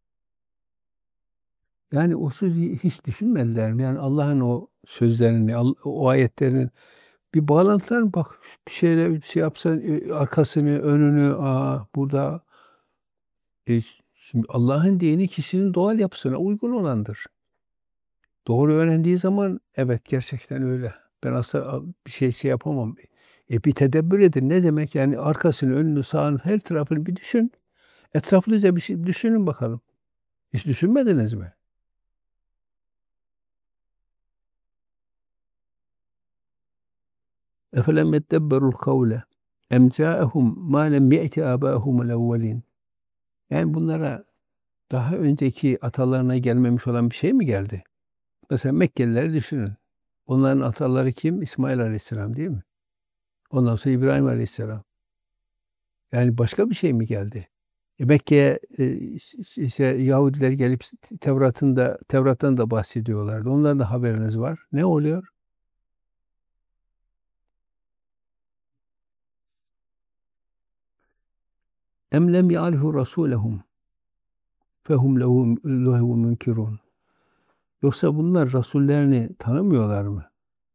[SPEAKER 1] Yani o sözü hiç düşünmediler mi? Yani Allah'ın o sözlerini, Al- o ayetlerin bir bağlantılar bak bir şeyler bir şey yapsan e, arkasını, önünü, aa, burada e, şimdi Allah'ın dini kişinin doğal yapısına uygun olandır. Doğru öğrendiği zaman evet gerçekten öyle. Ben aslında bir şey şey yapamam. E bir tedebbür edin. Ne demek? Yani arkasını, önünü, sağını, her tarafını bir düşün. Etraflıca bir şey düşünün bakalım. Hiç düşünmediniz mi? Efelem yeddebberul kavle em câehum mâ lem ye'ti âbâhumul evvelîn. Yani bunlara daha önceki atalarına gelmemiş olan bir şey mi geldi? Mesela Mekkelileri düşünün. Onların ataları kim? İsmail Aleyhisselam değil mi? Ondan sonra İbrahim Aleyhisselam. Yani başka bir şey mi geldi? E Mekke'ye e, işte Yahudiler gelip Tevrat'ın da Tevrat'tan da bahsediyorlardı. Onların da haberiniz var. Ne oluyor? Em lem ya'rifu rasulehum fehum lehu lehu munkirun. Yoksa bunlar rasullerini tanımıyorlar mı?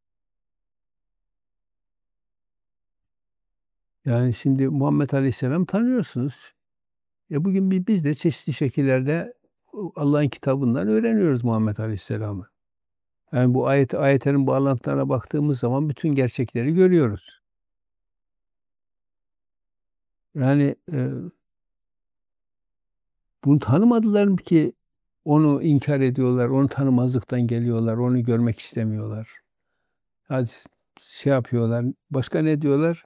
[SPEAKER 1] Yani şimdi Muhammed Aleyhisselam tanıyorsunuz. E bugün bi- biz de çeşitli şekillerde Allah'ın kitabından öğreniyoruz Muhammed Aleyhisselam'ı. Yani bu ayet ayetlerin bağlantılarına baktığımız zaman bütün gerçekleri görüyoruz. Yani e, bunu tanımadılar mı ki onu inkar ediyorlar, onu tanımazlıktan geliyorlar, onu görmek istemiyorlar. Hadi şey yapıyorlar. Başka ne diyorlar?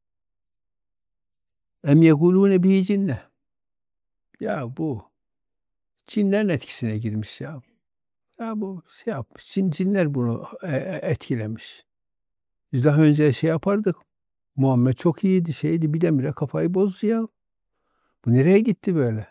[SPEAKER 1] Em yekulune bihi cinne. Ya bu cinlerin etkisine girmiş ya. Ya bu şey yapmış. Cin, cinler bunu e, e, etkilemiş. Biz daha önce şey yapardık. Muhammed çok iyiydi, şeydi birdenbire kafayı bozdu ya. Bu nereye gitti böyle?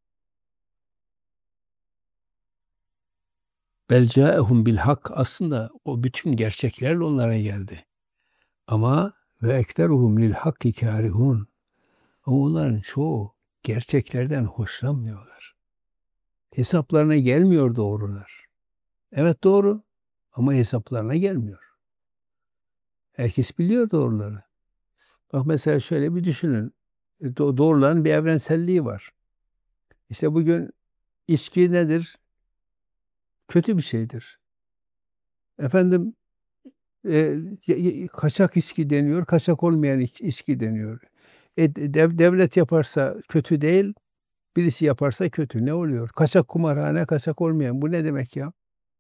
[SPEAKER 1] Bel câehum bil hak. Aslında o bütün gerçeklerle onlara geldi. Ama ve ekteruhum lil hakki kârihûn. Ama onların çoğu gerçeklerden hoşlanmıyorlar. Hesaplarına gelmiyor doğrular. Evet doğru ama hesaplarına gelmiyor. Herkes biliyor doğruları. Bak mesela şöyle bir düşünün. E, Do- Doğruların bir evrenselliği var. İşte bugün içki nedir? Kötü bir şeydir. Efendim e, y- y- kaçak içki deniyor, kaçak olmayan iç- içki deniyor. E, dev- devlet yaparsa kötü değil, birisi yaparsa kötü. Ne oluyor? Kaçak kumarhane, kaçak olmayan. Bu ne demek ya?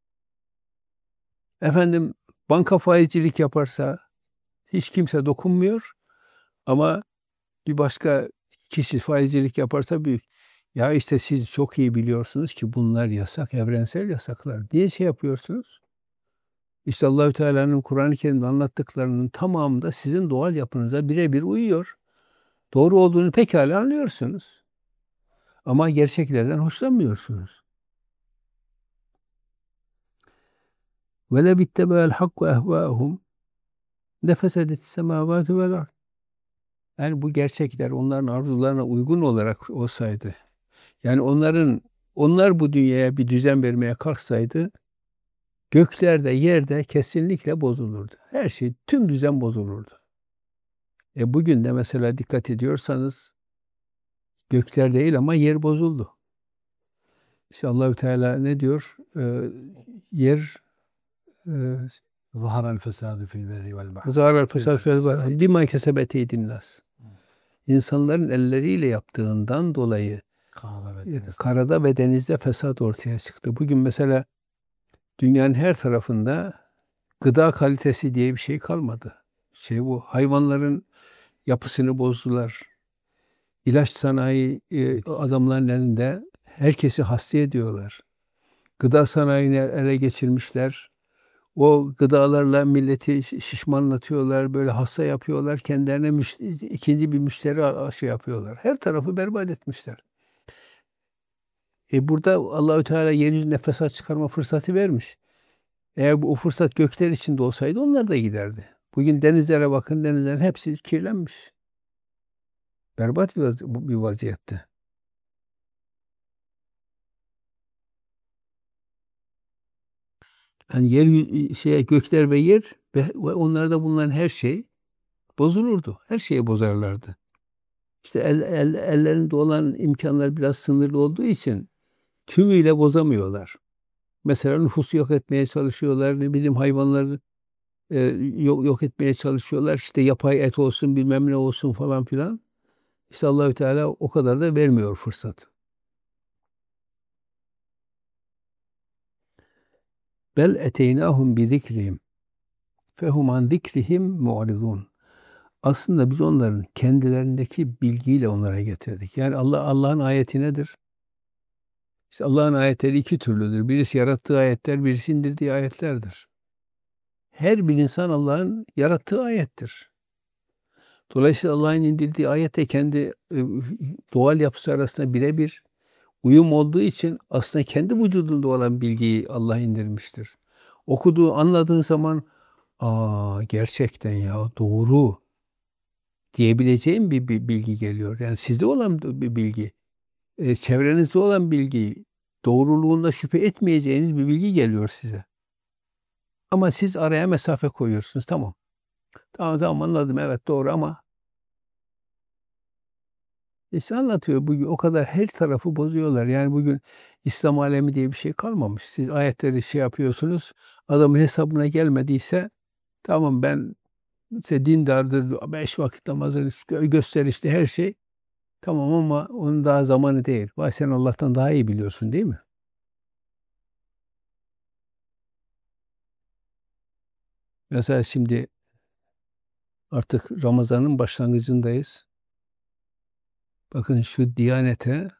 [SPEAKER 1] Efendim banka faizcilik yaparsa hiç kimse dokunmuyor ama bir başka kişi faizcilik yaparsa büyük. Ya işte siz çok iyi biliyorsunuz ki bunlar yasak, evrensel yasaklar. Niye şey yapıyorsunuz? İşte Allahü Teala'nın Kur'an-ı Kerim'de anlattıklarının tamamı da sizin doğal yapınıza birebir uyuyor. Doğru olduğunu pekala anlıyorsunuz. Ama gerçeklerden hoşlanmıyorsunuz. Ve le bittebe'el hakku ehvâhum nefesedet semâvâtu vel ard. Yani bu gerçekler onların arzularına uygun olarak olsaydı, yani onların onlar bu dünyaya bir düzen vermeye kalksaydı, göklerde, yerde kesinlikle bozulurdu. Her şey, tüm düzen bozulurdu. E bugün de mesela dikkat ediyorsanız gökler değil ama yer bozuldu. İşte Allahü Teala ne diyor? Ee, yer e,
[SPEAKER 2] Zaharal fesadu fil berri vel bahr.
[SPEAKER 1] zarar fesat
[SPEAKER 2] Bima kesebet
[SPEAKER 1] bima
[SPEAKER 2] eydinas.
[SPEAKER 1] kesebet eydin nas. İnsanların elleriyle yaptığından dolayı
[SPEAKER 2] Kanada ve
[SPEAKER 1] e,
[SPEAKER 2] denizde.
[SPEAKER 1] karada ve denizde fesat ortaya çıktı. Bugün mesela dünyanın her tarafında gıda kalitesi diye bir şey kalmadı. şey bu hayvanların yapısını bozdular. İlaç sanayi e, adamların elinde, herkesi hasta ediyorlar. Gıda sanayini ele geçirmişler. O gıdalarla milleti şi- şişmanlatıyorlar, böyle hasta yapıyorlar. Kendilerine müş- ikinci bir müşteri a- şey yapıyorlar. Her tarafı berbat etmişler. E burada Allahü Teala yeryüzünde fesat çıkarma fırsatı vermiş. Eğer bu o fırsat gökler içinde olsaydı onlar da giderdi. Bugün denizlere bakın, denizlerin hepsi kirlenmiş. Berbat bir, vaz- bir vaziyette. Yani yer yü- şeye gökler ve yer ve, ve onlarda bulunan her şey bozulurdu. Her şeyi bozarlardı. İşte el, el, ellerinde olan imkanlar biraz sınırlı olduğu için tümüyle bozamıyorlar. Mesela nüfusu yok etmeye çalışıyorlar. Ne bileyim hayvanları e, yok, yok etmeye çalışıyorlar. İşte yapay et olsun bilmem ne olsun falan filan. İşte Allahü Teala o kadar da vermiyor fırsat. Bel eteynahum bi zikrihim fehum an zikrihim mu'ridun. Aslında biz onların kendilerindeki bilgiyle onlara getirdik. Yani Allah Allah'ın ayeti nedir? İşte Allah'ın ayetleri iki türlüdür. Birisi yarattığı ayetler, birisi indirdiği ayetlerdir. Her bir insan Allah'ın yarattığı ayettir. Dolayısıyla Allah'ın indirdiği ayette kendi e, doğal yapısı arasında birebir uyum olduğu için aslında kendi vücudunda olan bilgiyi Allah indirmiştir. Okuduğu, anladığın zaman aa gerçekten ya doğru diyebileceğim bir, bir bilgi geliyor. Yani sizde olan bir bilgi, e, çevrenizde olan bilgi, doğruluğunda şüphe etmeyeceğiniz bir bilgi geliyor size. Ama siz araya mesafe koyuyorsunuz. Tamam. Tamam tamam anladım. Evet doğru ama işte anlatıyor. Bugün o kadar her tarafı bozuyorlar. Yani bugün İslam alemi diye bir şey kalmamış. Siz ayetleri şey yapıyorsunuz. Adamın hesabına gelmediyse tamam ben işte dindardır, beş vakit namazını gö- gösterişli her şey. Tamam ama onun daha zamanı değil. Vay sen Allah'tan daha iyi biliyorsun değil mi? Mesela şimdi artık Ramazan'ın başlangıcındayız. Bakın şu Diyanete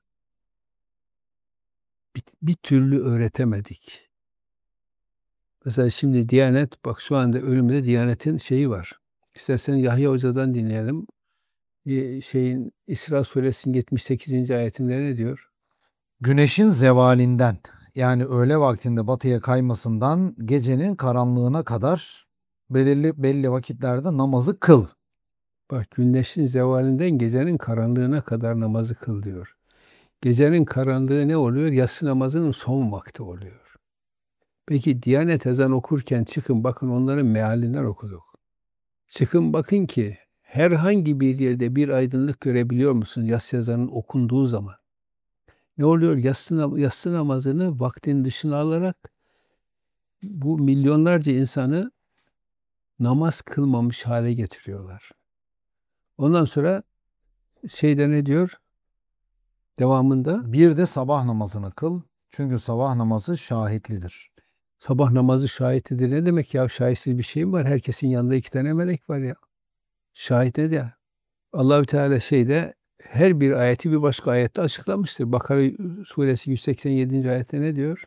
[SPEAKER 1] bir, bir türlü öğretemedik. Mesela şimdi Diyanet, bak şu anda önümde Diyanet'in şeyi var. İstersen Yahya Hoca'dan dinleyelim. Bir şeyin İsra Suresinin yetmiş sekizinci ayetinde ne diyor?
[SPEAKER 2] Güneşin zevalinden yani öğle vaktinde batıya kaymasından gecenin karanlığına kadar belirli belli vakitlerde namazı kıl.
[SPEAKER 1] Bak güneşin zevalinden gecenin karanlığına kadar namazı kıl diyor. Gecenin karanlığı ne oluyor? Yatsı namazının son vakti oluyor. Peki Diyanet ezan okurken çıkın bakın onların mealinden okuduk. Çıkın bakın ki herhangi bir yerde bir aydınlık görebiliyor musun yatsı ezanının okunduğu zaman? Ne oluyor? Yatsı, nam- yatsı namazını vaktin dışına alarak bu milyonlarca insanı namaz kılmamış hale getiriyorlar. Ondan sonra şeyde ne diyor? Devamında
[SPEAKER 2] Bir de sabah namazını kıl. Çünkü sabah namazı şahitlidir.
[SPEAKER 1] sabah namazı şahitlidir. Ne demek ya? Şahitsiz bir şey mi var? Herkesin yanında iki tane melek var ya. Şahit ne de? Allahü Teala şeyde her bir ayeti bir başka ayette açıklamıştır. Bakara suresi yüz seksen yedinci ayette ne diyor?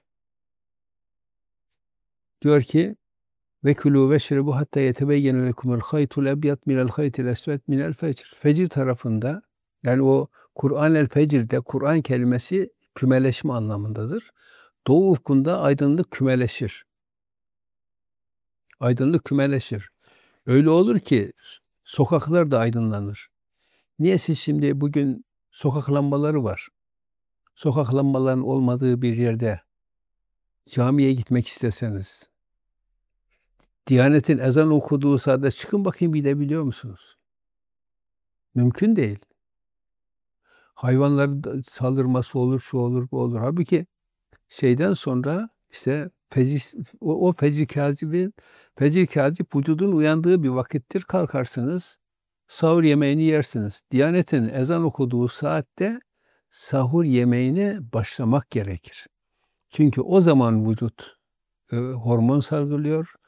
[SPEAKER 1] Diyor ki ve kulû veşrebu hatta yetebeyyene lekumul haytul ebyad minel haytil esved minel fecr. Fecir tarafında yani o Kur'an el fecirde Kur'an kelimesi kümeleşme anlamındadır. Doğu ufkunda aydınlık kümeleşir. Aydınlık kümeleşir. Öyle olur ki sokaklar da aydınlanır. Niye siz şimdi bugün sokak lambaları var. Sokak lambalarının olmadığı bir yerde camiye gitmek isteseniz, Diyanet'in ezan okuduğu saatte çıkın bakayım gidebiliyor musunuz? Mümkün değil. Hayvanların da saldırması olur, şu olur, bu olur. Halbuki şeyden sonra işte fecir, o, o fecir kâzibin, fecir kâzib vücudun uyandığı bir vakittir. Kalkarsınız, sahur yemeğini yersiniz. Diyanet'in ezan okuduğu saatte sahur yemeğine başlamak gerekir. Çünkü o zaman vücut e, hormon salgılıyor.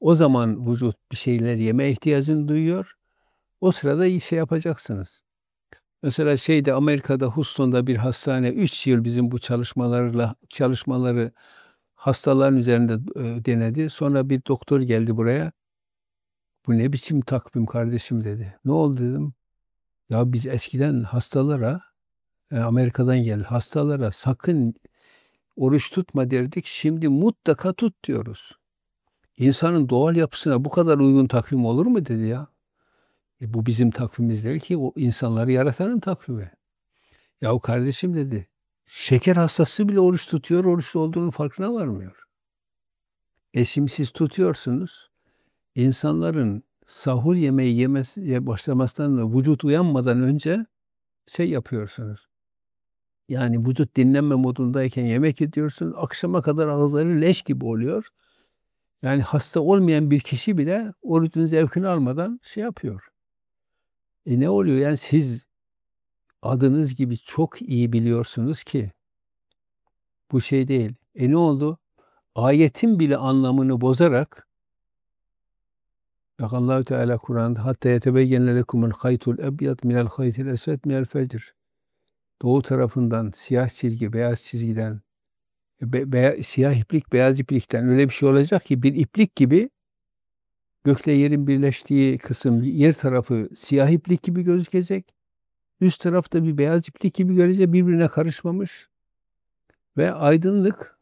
[SPEAKER 1] O zaman vücut bir şeyler yeme ihtiyacını duyuyor. O sırada iyi şey yapacaksınız. Mesela şeyde Amerika'da Houston'da bir hastane üç yıl bizim bu çalışmalarla çalışmaları hastaların üzerinde e, denedi. Sonra bir doktor geldi buraya. Bu ne biçim takvim kardeşim dedi. Ne oldu dedim. Ya biz eskiden hastalara e, Amerika'dan geldi hastalara sakın oruç tutma derdik. Şimdi mutlaka tut diyoruz. İnsanın doğal yapısına bu kadar uygun takvim olur mu dedi ya. E bu bizim takvimimiz değil ki, o insanları yaratanın takvimi. Yahu kardeşim dedi. Şeker hastası bile oruç tutuyor, oruçlu olduğunun farkına varmıyor. E şimdi siz tutuyorsunuz. İnsanların sahur yemeği yemesi başlamasından da vücut uyanmadan önce şey yapıyorsunuz. Yani vücut dinlenme modundayken yemek ediyorsun. Akşama kadar ağızları leş gibi oluyor. Yani hasta olmayan bir kişi bile orucun zevkini almadan şey yapıyor. E ne oluyor? Yani siz adınız gibi çok iyi biliyorsunuz ki bu şey değil. E ne oldu? Ayetin bile anlamını bozarak bak Allahu Teala Kur'an'da hatta yetebeyyene lekumul haytul ebyad minel haytil esved minel fecr. Doğu tarafından siyah çizgi, beyaz çizgiden be, be, siyah iplik, beyaz iplikten öyle bir şey olacak ki bir iplik gibi gökle yerin birleştiği kısım yer tarafı siyah iplik gibi gözükecek. Üst tarafta bir beyaz iplik gibi görecek, birbirine karışmamış ve aydınlık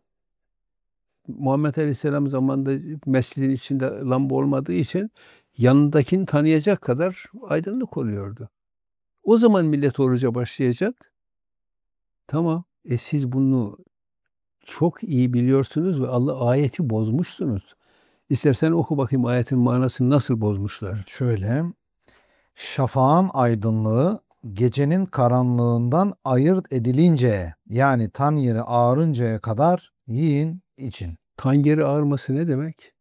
[SPEAKER 1] Muhammed Aleyhisselam zamanında mescidin içinde lamba olmadığı için yanındakini tanıyacak kadar aydınlık oluyordu. O zaman millet oruca başlayacak. Tamam. E siz bunu çok iyi biliyorsunuz ve Allah ayeti bozmuşsunuz. İstersen oku bakayım ayetin manasını nasıl bozmuşlar.
[SPEAKER 2] Şöyle, şafağın aydınlığı gecenin karanlığından ayırt edilinceye, yani tan yeri ağarıncaya kadar yiyin için.
[SPEAKER 1] Tan yeri ağarması ne demek?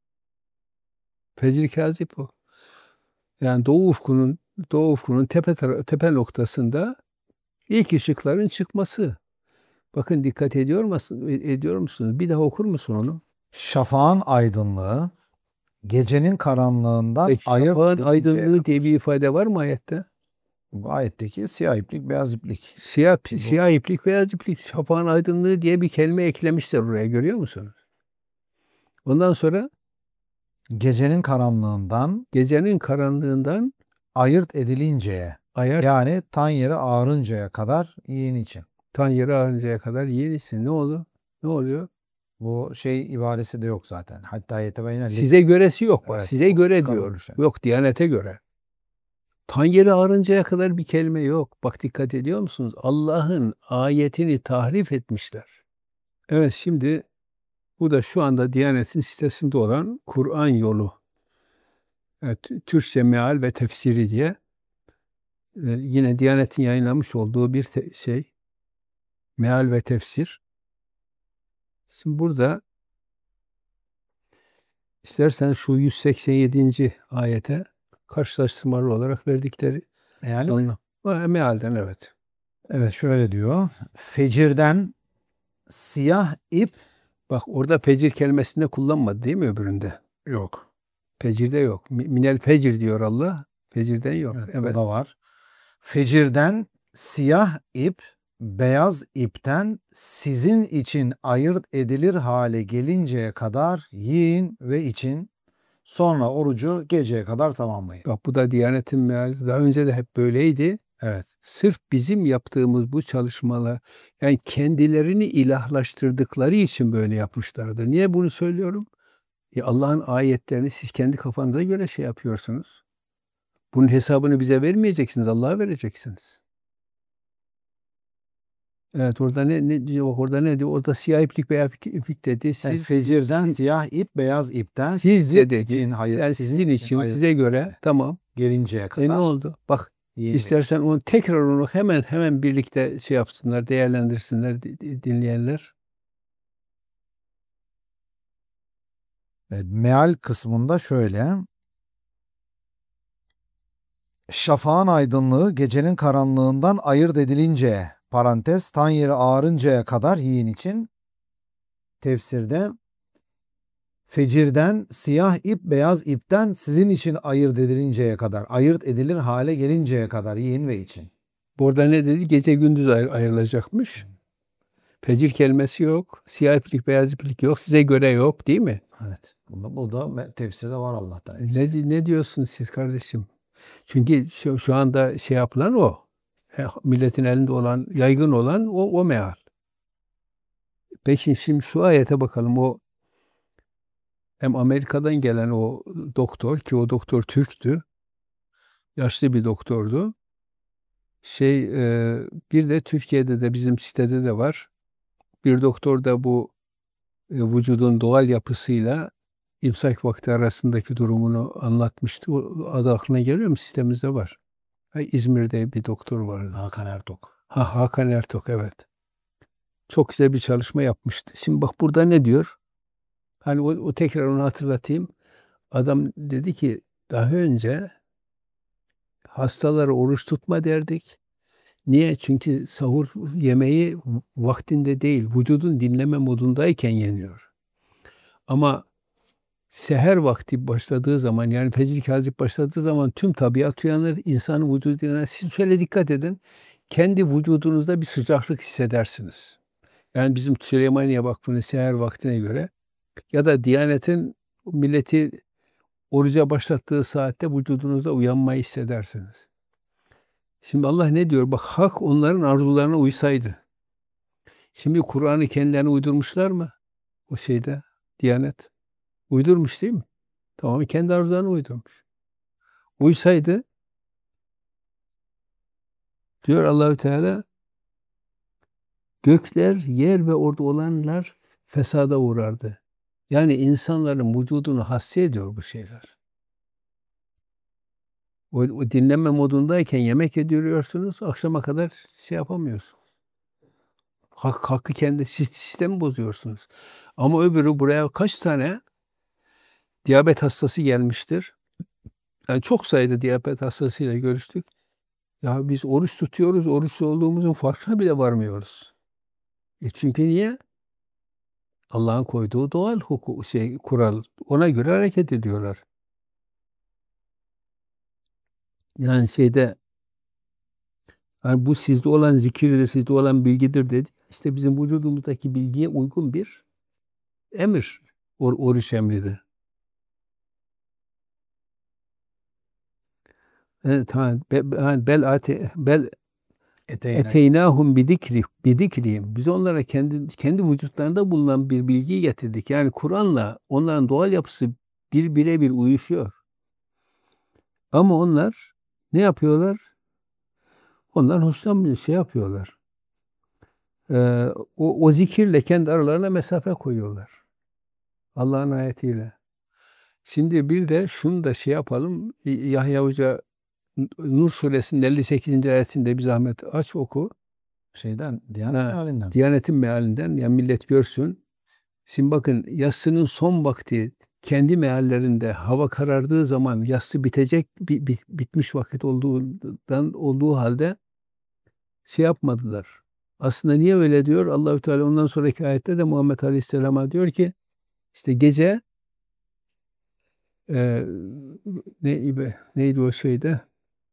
[SPEAKER 1] Fecr-i kazip o. Yani doğu ufkunun doğu ufkunun tepe tara- tepe noktasında ilk ışıkların çıkması. Bakın dikkat ediyor musun? Ediyor musunuz? Bir daha okur musun onu?
[SPEAKER 2] Şafağın aydınlığı gecenin karanlığından
[SPEAKER 1] Peki
[SPEAKER 2] ayırt
[SPEAKER 1] şafağın
[SPEAKER 2] edilinceye
[SPEAKER 1] aydınlığı diye
[SPEAKER 2] kadar.
[SPEAKER 1] bir ifade var mı ayette?
[SPEAKER 2] Bu ayetteki siyah iplik, beyaz iplik.
[SPEAKER 1] Siyah,
[SPEAKER 2] Bu
[SPEAKER 1] siyah iplik, beyaz iplik. Şafağın aydınlığı diye bir kelime eklemişler oraya, görüyor musunuz? Ondan sonra
[SPEAKER 2] gecenin karanlığından
[SPEAKER 1] gecenin karanlığından
[SPEAKER 2] ayırt edilinceye,
[SPEAKER 1] ayar
[SPEAKER 2] yani tan yeri ağarıncaya kadar yiyin için.
[SPEAKER 1] tan yeri ağarıncaya kadar yiyin. Ne oldu? Ne oluyor?
[SPEAKER 2] Bu şey ibaresi de yok zaten. Hatta yetebeyyene
[SPEAKER 1] Size göresi yok bak.
[SPEAKER 2] evet,
[SPEAKER 1] Size
[SPEAKER 2] bu
[SPEAKER 1] göre
[SPEAKER 2] çıkarılmış.
[SPEAKER 1] diyor.
[SPEAKER 2] Yani.
[SPEAKER 1] Yok, Diyanete göre. Tan yeri ağarıncaya kadar bir kelime yok. Bak dikkat ediyor musunuz? Allah'ın ayetini tahrif etmişler. Evet, şimdi bu da şu anda Diyanet'in sitesinde olan Kur'an Yolu. Evet, Türkçe meal ve tefsiri diye e, yine Diyanet'in yayınlamış olduğu bir te- şey, meal ve tefsir. Şimdi burada istersen şu yüz seksen yedinci ayete karşılaştırmalı olarak verdikleri
[SPEAKER 2] Yani
[SPEAKER 1] anlam. Ha, mealden evet.
[SPEAKER 2] evet, şöyle diyor. Fecirden siyah ip
[SPEAKER 1] Bak orada fecir kelimesini de kullanmadı değil mi öbüründe?
[SPEAKER 2] yok.
[SPEAKER 1] Fecirde yok. Mi- Minel fecir diyor Allah. Fecirden yok.
[SPEAKER 2] Evet,
[SPEAKER 1] Evet.
[SPEAKER 2] burada var. Fecirden siyah ip beyaz ipten sizin için ayırt edilir hale gelinceye kadar yiyin ve için. Sonra orucu geceye kadar tamamlayın.
[SPEAKER 1] Bak bu da Diyanet'in meali. Daha önce de hep böyleydi.
[SPEAKER 2] Evet.
[SPEAKER 1] Sırf bizim yaptığımız bu çalışmalar, yani kendilerini ilahlaştırdıkları için böyle yapmışlardır. Niye bunu söylüyorum? E Allah'ın ayetlerini siz kendi kafanıza göre şey yapıyorsunuz. Bunun hesabını bize vermeyeceksiniz, Allah'a vereceksiniz. Evet, orada ne, ne diyor? Orada ne diyor? Orada siyah iplik veya iplik, iplik dedi. Siz,
[SPEAKER 2] Yani fecirden
[SPEAKER 1] siz,
[SPEAKER 2] siyah ip beyaz ipten
[SPEAKER 1] siz
[SPEAKER 2] sizin
[SPEAKER 1] dedi.
[SPEAKER 2] için hayır,
[SPEAKER 1] Yani
[SPEAKER 2] sizin,
[SPEAKER 1] sizin için,
[SPEAKER 2] hayır
[SPEAKER 1] size göre tamam.
[SPEAKER 2] gelinceye
[SPEAKER 1] E ne
[SPEAKER 2] kadar
[SPEAKER 1] oldu? Bak
[SPEAKER 2] yiyin ve için.
[SPEAKER 1] istersen onu tekrar onu hemen hemen birlikte şey yapsınlar, değerlendirsinler di- di- dinleyenler.
[SPEAKER 2] Evet, meal kısmında şöyle. Şafağın aydınlığı gecenin karanlığından ayırt edilince parantez tan yeri ağarıncaya kadar yiyin için. Tefsirde Fecirden siyah ip beyaz ipten sizin için ayırt edilinceye kadar, ayırt edilir hale gelinceye kadar yiyin ve için.
[SPEAKER 1] Burada ne dedi? Gece gündüz ayr- ayrılacakmış. Fecir kelimesi yok. Siyah iplik, beyaz iplik yok. Size göre yok, değil mi?
[SPEAKER 2] Evet. Bunda, bu da tefsirde var Allah'tan.
[SPEAKER 1] E, Ne, di- ne diyorsunuz siz kardeşim? Çünkü şu, şu anda şey yapılan o. E, Milletin elinde olan, yaygın olan o, o meal. Peki şimdi şu ayete bakalım. O hem Amerika'dan gelen o doktor, ki o doktor Türktü. Yaşlı bir doktordu. Şey e, bir de Türkiye'de de bizim sitede de var. Bir doktor da bu e, vücudun doğal yapısıyla imsak vakti arasındaki durumunu anlatmıştı. O adı aklına geliyor mu? Sitemizde var. Ha, İzmir'de bir doktor vardı.
[SPEAKER 2] Hakan Ertok.
[SPEAKER 1] Ha, Hakan Ertok, evet. Çok güzel bir çalışma yapmıştı. Şimdi bak burada ne diyor? Hani o, o tekrar onu hatırlatayım. Adam dedi ki daha önce hastalara oruç tutma derdik. Niye? Çünkü sahur yemeği vaktinde değil, vücudun dinleme modundayken yeniyor. Ama seher vakti başladığı zaman, yani fecir kazip başladığı zaman tüm tabiat uyanır, insanın vücudu uyanır. Siz şöyle dikkat edin, kendi vücudunuzda bir sıcaklık hissedersiniz. Yani bizim Süleymaniye Vakfı'nın seher vaktine göre ya da Diyanet'in milleti oruca başlattığı saatte vücudunuzda uyanmayı hissedersiniz. Şimdi Allah ne diyor? Bak, hak onların arzularına uysaydı. Şimdi Kur'an'ı kendilerine uydurmuşlar mı? O şeyde Diyanet. Uydurmuş değil mi? Tamam, kendi arzularına uydurmuş. Uysaydı diyor Allahü Teala, gökler, yer ve orada olanlar fesada uğrardı. Yani insanların vücudunu hasta ediyor bu şeyler. O, o dinlenme modundayken yemek yediriyorsunuz, akşama kadar şey yapamıyorsunuz. Hak, hakkı kendi sistemi bozuyorsunuz. Ama öbürü, buraya kaç tane diyabet hastası gelmiştir. Yani çok sayıda diyabet hastasıyla görüştük. Ya biz oruç tutuyoruz, oruçlu olduğumuzun farkına bile varmıyoruz. E çünkü niye? Allah'ın koyduğu doğal hukuk, şey, kural. Ona göre hareket ediyorlar. Yani şeyde, yani bu sizde olan zikirdir, sizde olan bilgidir dedi. İşte bizim vücudumuzdaki bilgiye uygun bir emir. Or, oruç emridir. Evet, tamam. Be, be- bel ate, bel
[SPEAKER 2] Eteğine.
[SPEAKER 1] eteynahum bidikri bidikrihim. Biz onlara kendi kendi vücutlarında bulunan bir bilgiyi getirdik. Yani Kur'an'la onların doğal yapısı bir birebir uyuşuyor. Ama onlar ne yapıyorlar? Onlar hoşlanmıyor, şey yapıyorlar. Ee, o, o zikirle kendi aralarına mesafe koyuyorlar. Allah'ın ayetiyle. Şimdi bir de şunu da şey yapalım. Yahya Hoca Nur Suresinin elli sekizinci ayetinde bir zahmet aç oku.
[SPEAKER 2] Şeyden, Diyanet
[SPEAKER 1] Ha,
[SPEAKER 2] mealinden.
[SPEAKER 1] Diyanetin mealinden, yani millet görsün. Şimdi bakın, yatsının son vakti kendi meallerinde hava karardığı zaman yatsı bitecek, bi- bi- bitmiş vakit olduğundan olduğu halde şey yapmadılar. Aslında niye öyle diyor? Allahü Teala ondan sonraki ayette de Muhammed Aleyhisselam'a diyor ki işte gece e, ne, neydi o şeyde?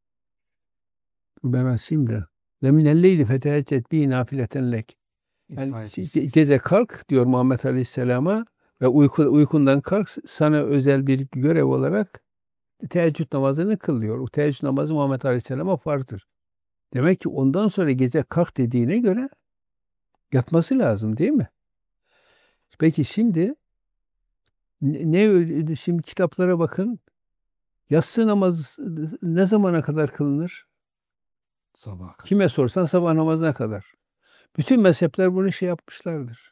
[SPEAKER 1] Ben açayım da. Ve minelleyli feteheccet bi nafileten lek. Yani ge- gece kalk diyor Muhammed Aleyhisselam'a ve uyku, uykundan kalk, sana özel bir görev olarak teheccüd namazını kılıyor. O teheccüd namazı Muhammed Aleyhisselam'a farzdır. Demek ki ondan sonra gece kalk dediğine göre yatması lazım, değil mi? Peki şimdi ne, ne öyle- şimdi kitaplara bakın. Yatsı namazı ne zamana kadar kılınır?
[SPEAKER 2] Sabah kadar.
[SPEAKER 1] Kime sorsan sabah namazına kadar. Bütün mezhepler bunu şey yapmışlardır.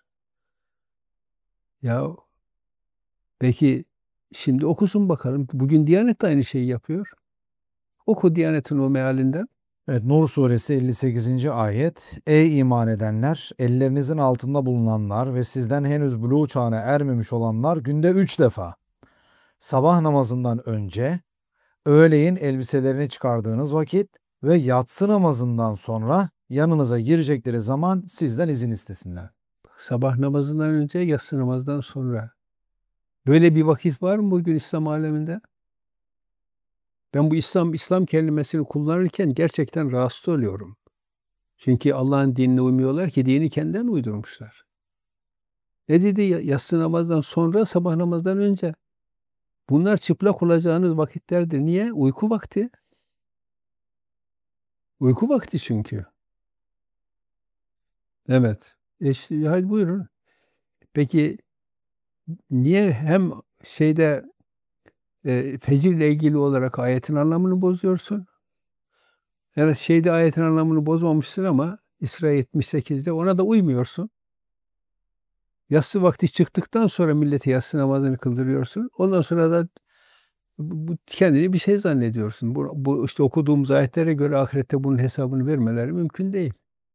[SPEAKER 1] Ya peki şimdi okusun bakalım. Bugün Diyanet de aynı şeyi yapıyor. Oku Diyanet'in o mealinden.
[SPEAKER 2] Evet, Nur suresi elli sekizinci ayet. Ey iman edenler, ellerinizin altında bulunanlar ve sizden henüz buluğ çağına ermemiş olanlar günde üç defa sabah namazından önce, öğleyin elbiselerini çıkardığınız vakit ve yatsı namazından sonra yanınıza girecekleri zaman sizden izin istesinler.
[SPEAKER 1] Sabah namazından önce, yatsı namazdan sonra. Böyle bir vakit var mı bugün İslam aleminde? Ben bu İslam İslam kelimesini kullanırken gerçekten rahatsız oluyorum. Çünkü Allah'ın dinine uymuyorlar ki dini kendinden uydurmuşlar. Ne dedi? Yatsı namazdan sonra, sabah namazdan önce. Bunlar çıplak olacağınız vakitlerdir. Niye? Uyku vakti. Uyku vakti çünkü. Evet. E işte, hadi buyurun. Peki niye hem şeyde e, fecirle ilgili olarak ayetin anlamını bozuyorsun? Evet, şeyde ayetin anlamını bozmamışsın ama İsra yetmiş sekizde ona da uymuyorsun. Yatsı vakti çıktıktan sonra millete yatsı namazını kıldırıyorsun. Ondan sonra da bu, bu kendini bir şey zannediyorsun. Bu, bu işte okuduğumuz ayetlere göre ahirette bunun hesabını vermeleri mümkün değil.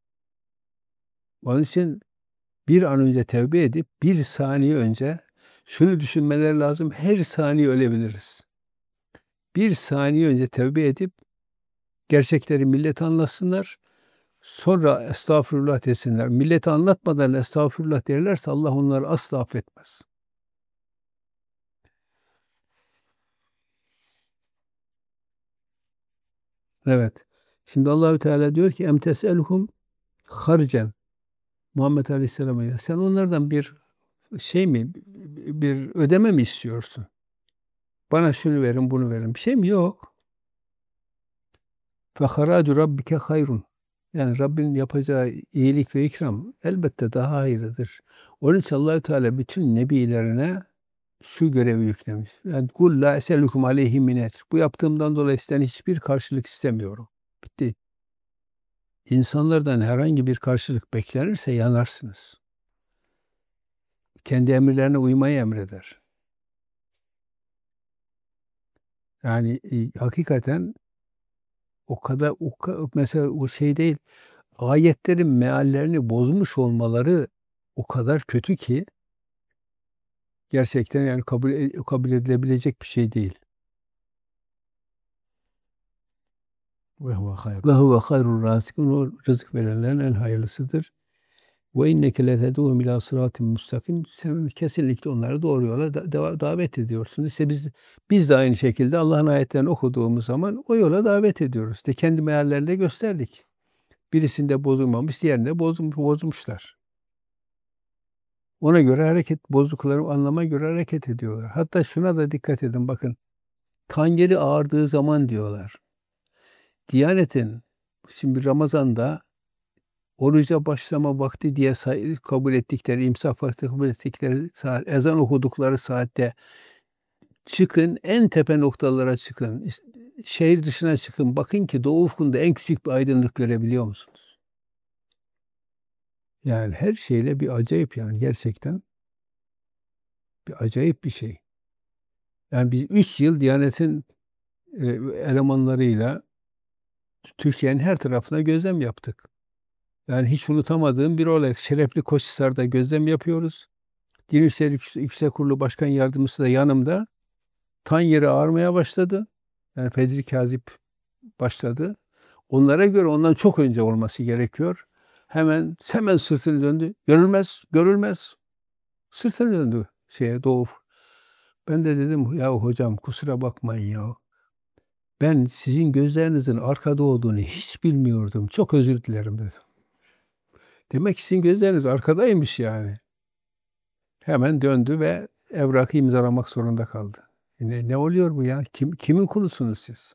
[SPEAKER 1] Onun için bir an önce tevbe edip bir saniye önce şunu düşünmeleri lazım. Her saniye ölebiliriz. Bir saniye önce tevbe edip gerçekleri millete anlatsınlar. Sonra estağfurullah desinler. Millete anlatmadan estağfurullah derlerse Allah onları asla affetmez. Evet. Şimdi Allahü Teala diyor ki em teselhum harcen. Muhammed Aleyhisselam'a ya sen onlardan bir şey mi bir ödeme mi istiyorsun? Bana şunu verin, bunu verin. Bir şey mi yok? Fe haracu rabbike hayrun. Yani Rabbin yapacağı iyilik ve ikram elbette daha hayırlıdır. Onun için Allahü Teala bütün nebilerine şu görevi yüklemiş. Yani kul la eselukum aleyhi minet. Bu yaptığımdan dolayı sizden hiçbir karşılık istemiyorum. Bitti. İnsanlardan herhangi bir karşılık beklenirse yanarsınız. Kendi emirlerine uymayı emreder. Yani e, hakikaten o kadar o, ka- mesela o şey değil. Ayetlerin meallerini bozmuş olmaları o kadar kötü ki gerçekten yani kabul e- kabul edilebilecek bir şey değil.
[SPEAKER 2] Ve huve hayr.
[SPEAKER 1] Ve huve hayrur razikin o rızık verenlerin en hayırlısıdır. Ve inneke letedûhum ilâ sırâtin mustakim. Sen kesinlikle onları doğru yola da- deva- davet ediyorsun. İşte biz biz de aynı şekilde Allah'ın ayetlerini okuduğumuz zaman o yola davet ediyoruz. İşte kendi meallerle gösterdik. Birisinde bozulmamış, diğerinde bozulmuş, bozmuşlar. Ona göre hareket, bozdukları anlama göre hareket ediyorlar. Hatta şuna da dikkat edin bakın. Kan yeri ağardığı zaman diyorlar. Diyanetin şimdi Ramazan'da oruca başlama vakti diye say- kabul ettikleri, imsak vakti kabul ettikleri saat, ezan okudukları saatte çıkın, en tepe noktalara çıkın. İs- Şehir dışına çıkın. Bakın ki doğu ufkunda en küçük bir aydınlık görebiliyor musunuz? Yani her şeyle bir acayip yani gerçekten bir acayip bir şey. Yani biz üç yıl Diyanet'in e, elemanlarıyla Türkiye'nin her tarafına gözlem yaptık. Yani hiç unutamadığım bir olay. Şerefli Koçhisar'da gözlem yapıyoruz. Din İşleri Yüksek Yüksek Kurulu Başkan Yardımcısı da yanımda. Tan yeri ağarmaya başladı. Yani Fecri Kazip başladı. Onlara göre ondan çok önce olması gerekiyor. Hemen hemen sırtını döndü. Görülmez, görülmez. Sırtını döndü şeye Doğu. Ben de dedim ya hocam kusura bakmayın ya. Ben sizin gözlerinizin arkada olduğunu hiç bilmiyordum. Çok özür dilerim dedim. Demek ki sizin gözleriniz arkadaymış yani. Hemen döndü ve evrakı imzalamak zorunda kaldı. E Ne, ne oluyor bu ya? Kim, kimin kulusunuz siz?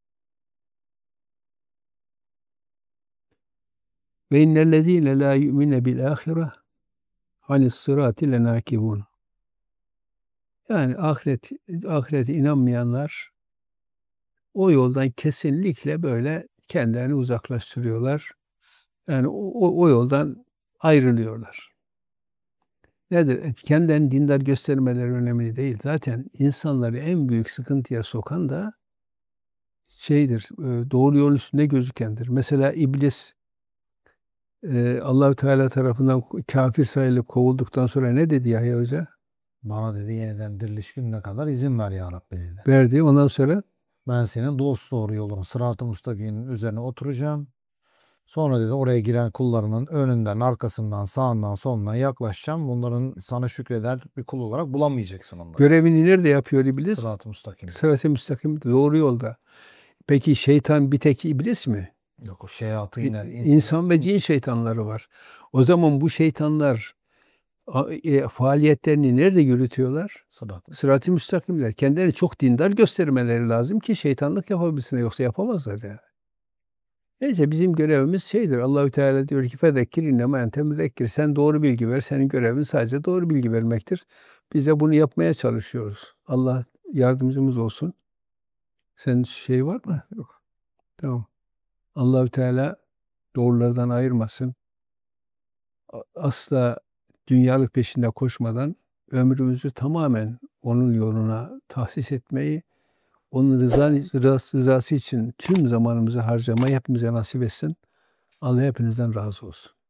[SPEAKER 1] Ve innellezîne lâ yu'mine bil âhire hanis sırâti lenâkibûn. Yani ahiret, ahirete inanmayanlar o yoldan kesinlikle böyle kendilerini uzaklaştırıyorlar. Yani o, o, o yoldan ayrılıyorlar. Nedir? E, Kendilerini dindar göstermeleri önemli değil. Zaten insanları en büyük sıkıntıya sokan da şeydir, e, doğru yolun üstünde gözükendir. Mesela iblis e, Allahü Teala tarafından kafir sayılıp kovulduktan sonra ne dedi Yahya Hoca?
[SPEAKER 2] Bana dedi yeniden diriliş gününe kadar izin ver ya Rabbi dedi.
[SPEAKER 1] Verdi. Ondan sonra
[SPEAKER 2] Ben senin dost doğru yolun sırat-ı müstakiminin üzerine oturacağım. Sonra dedi oraya giren kullarının önünden, arkasından, sağından, solundan yaklaşacağım. Bunların sana şükreder bir kul olarak bulamayacaksın onları.
[SPEAKER 1] Görevini nerede yapıyor iblis?
[SPEAKER 2] Sırat-ı müstakim.
[SPEAKER 1] Sırat-ı müstakim, doğru yolda. Peki şeytan bir tek iblis mi?
[SPEAKER 2] Yok o şeyatı yine
[SPEAKER 1] İnsan ve cin şeytanları var. O zaman bu şeytanlar e, faaliyetlerini nerede yürütüyorlar?
[SPEAKER 2] Sırat.
[SPEAKER 1] Sırat-ı müstakimler. Kendilerini çok dindar göstermeleri lazım ki şeytanlık yapabilsinler. Yoksa yapamazlar ya. Neyse bizim görevimiz şeydir. Allahü Teala diyor ki fezekkir innema ente müzekkir. Sen doğru bilgi ver. Senin görevin sadece doğru bilgi vermektir. Biz de bunu yapmaya çalışıyoruz. Allah yardımcımız olsun. Senin şey var mı? Yok. Tamam. Allahü Teala doğrulardan ayırmasın. Asla dünyalık peşinde koşmadan ömrümüzü tamamen onun yoluna tahsis etmeyi, onun rızası, rızası için tüm zamanımızı harcamayı hepimize nasip etsin. Allah hepinizden razı olsun.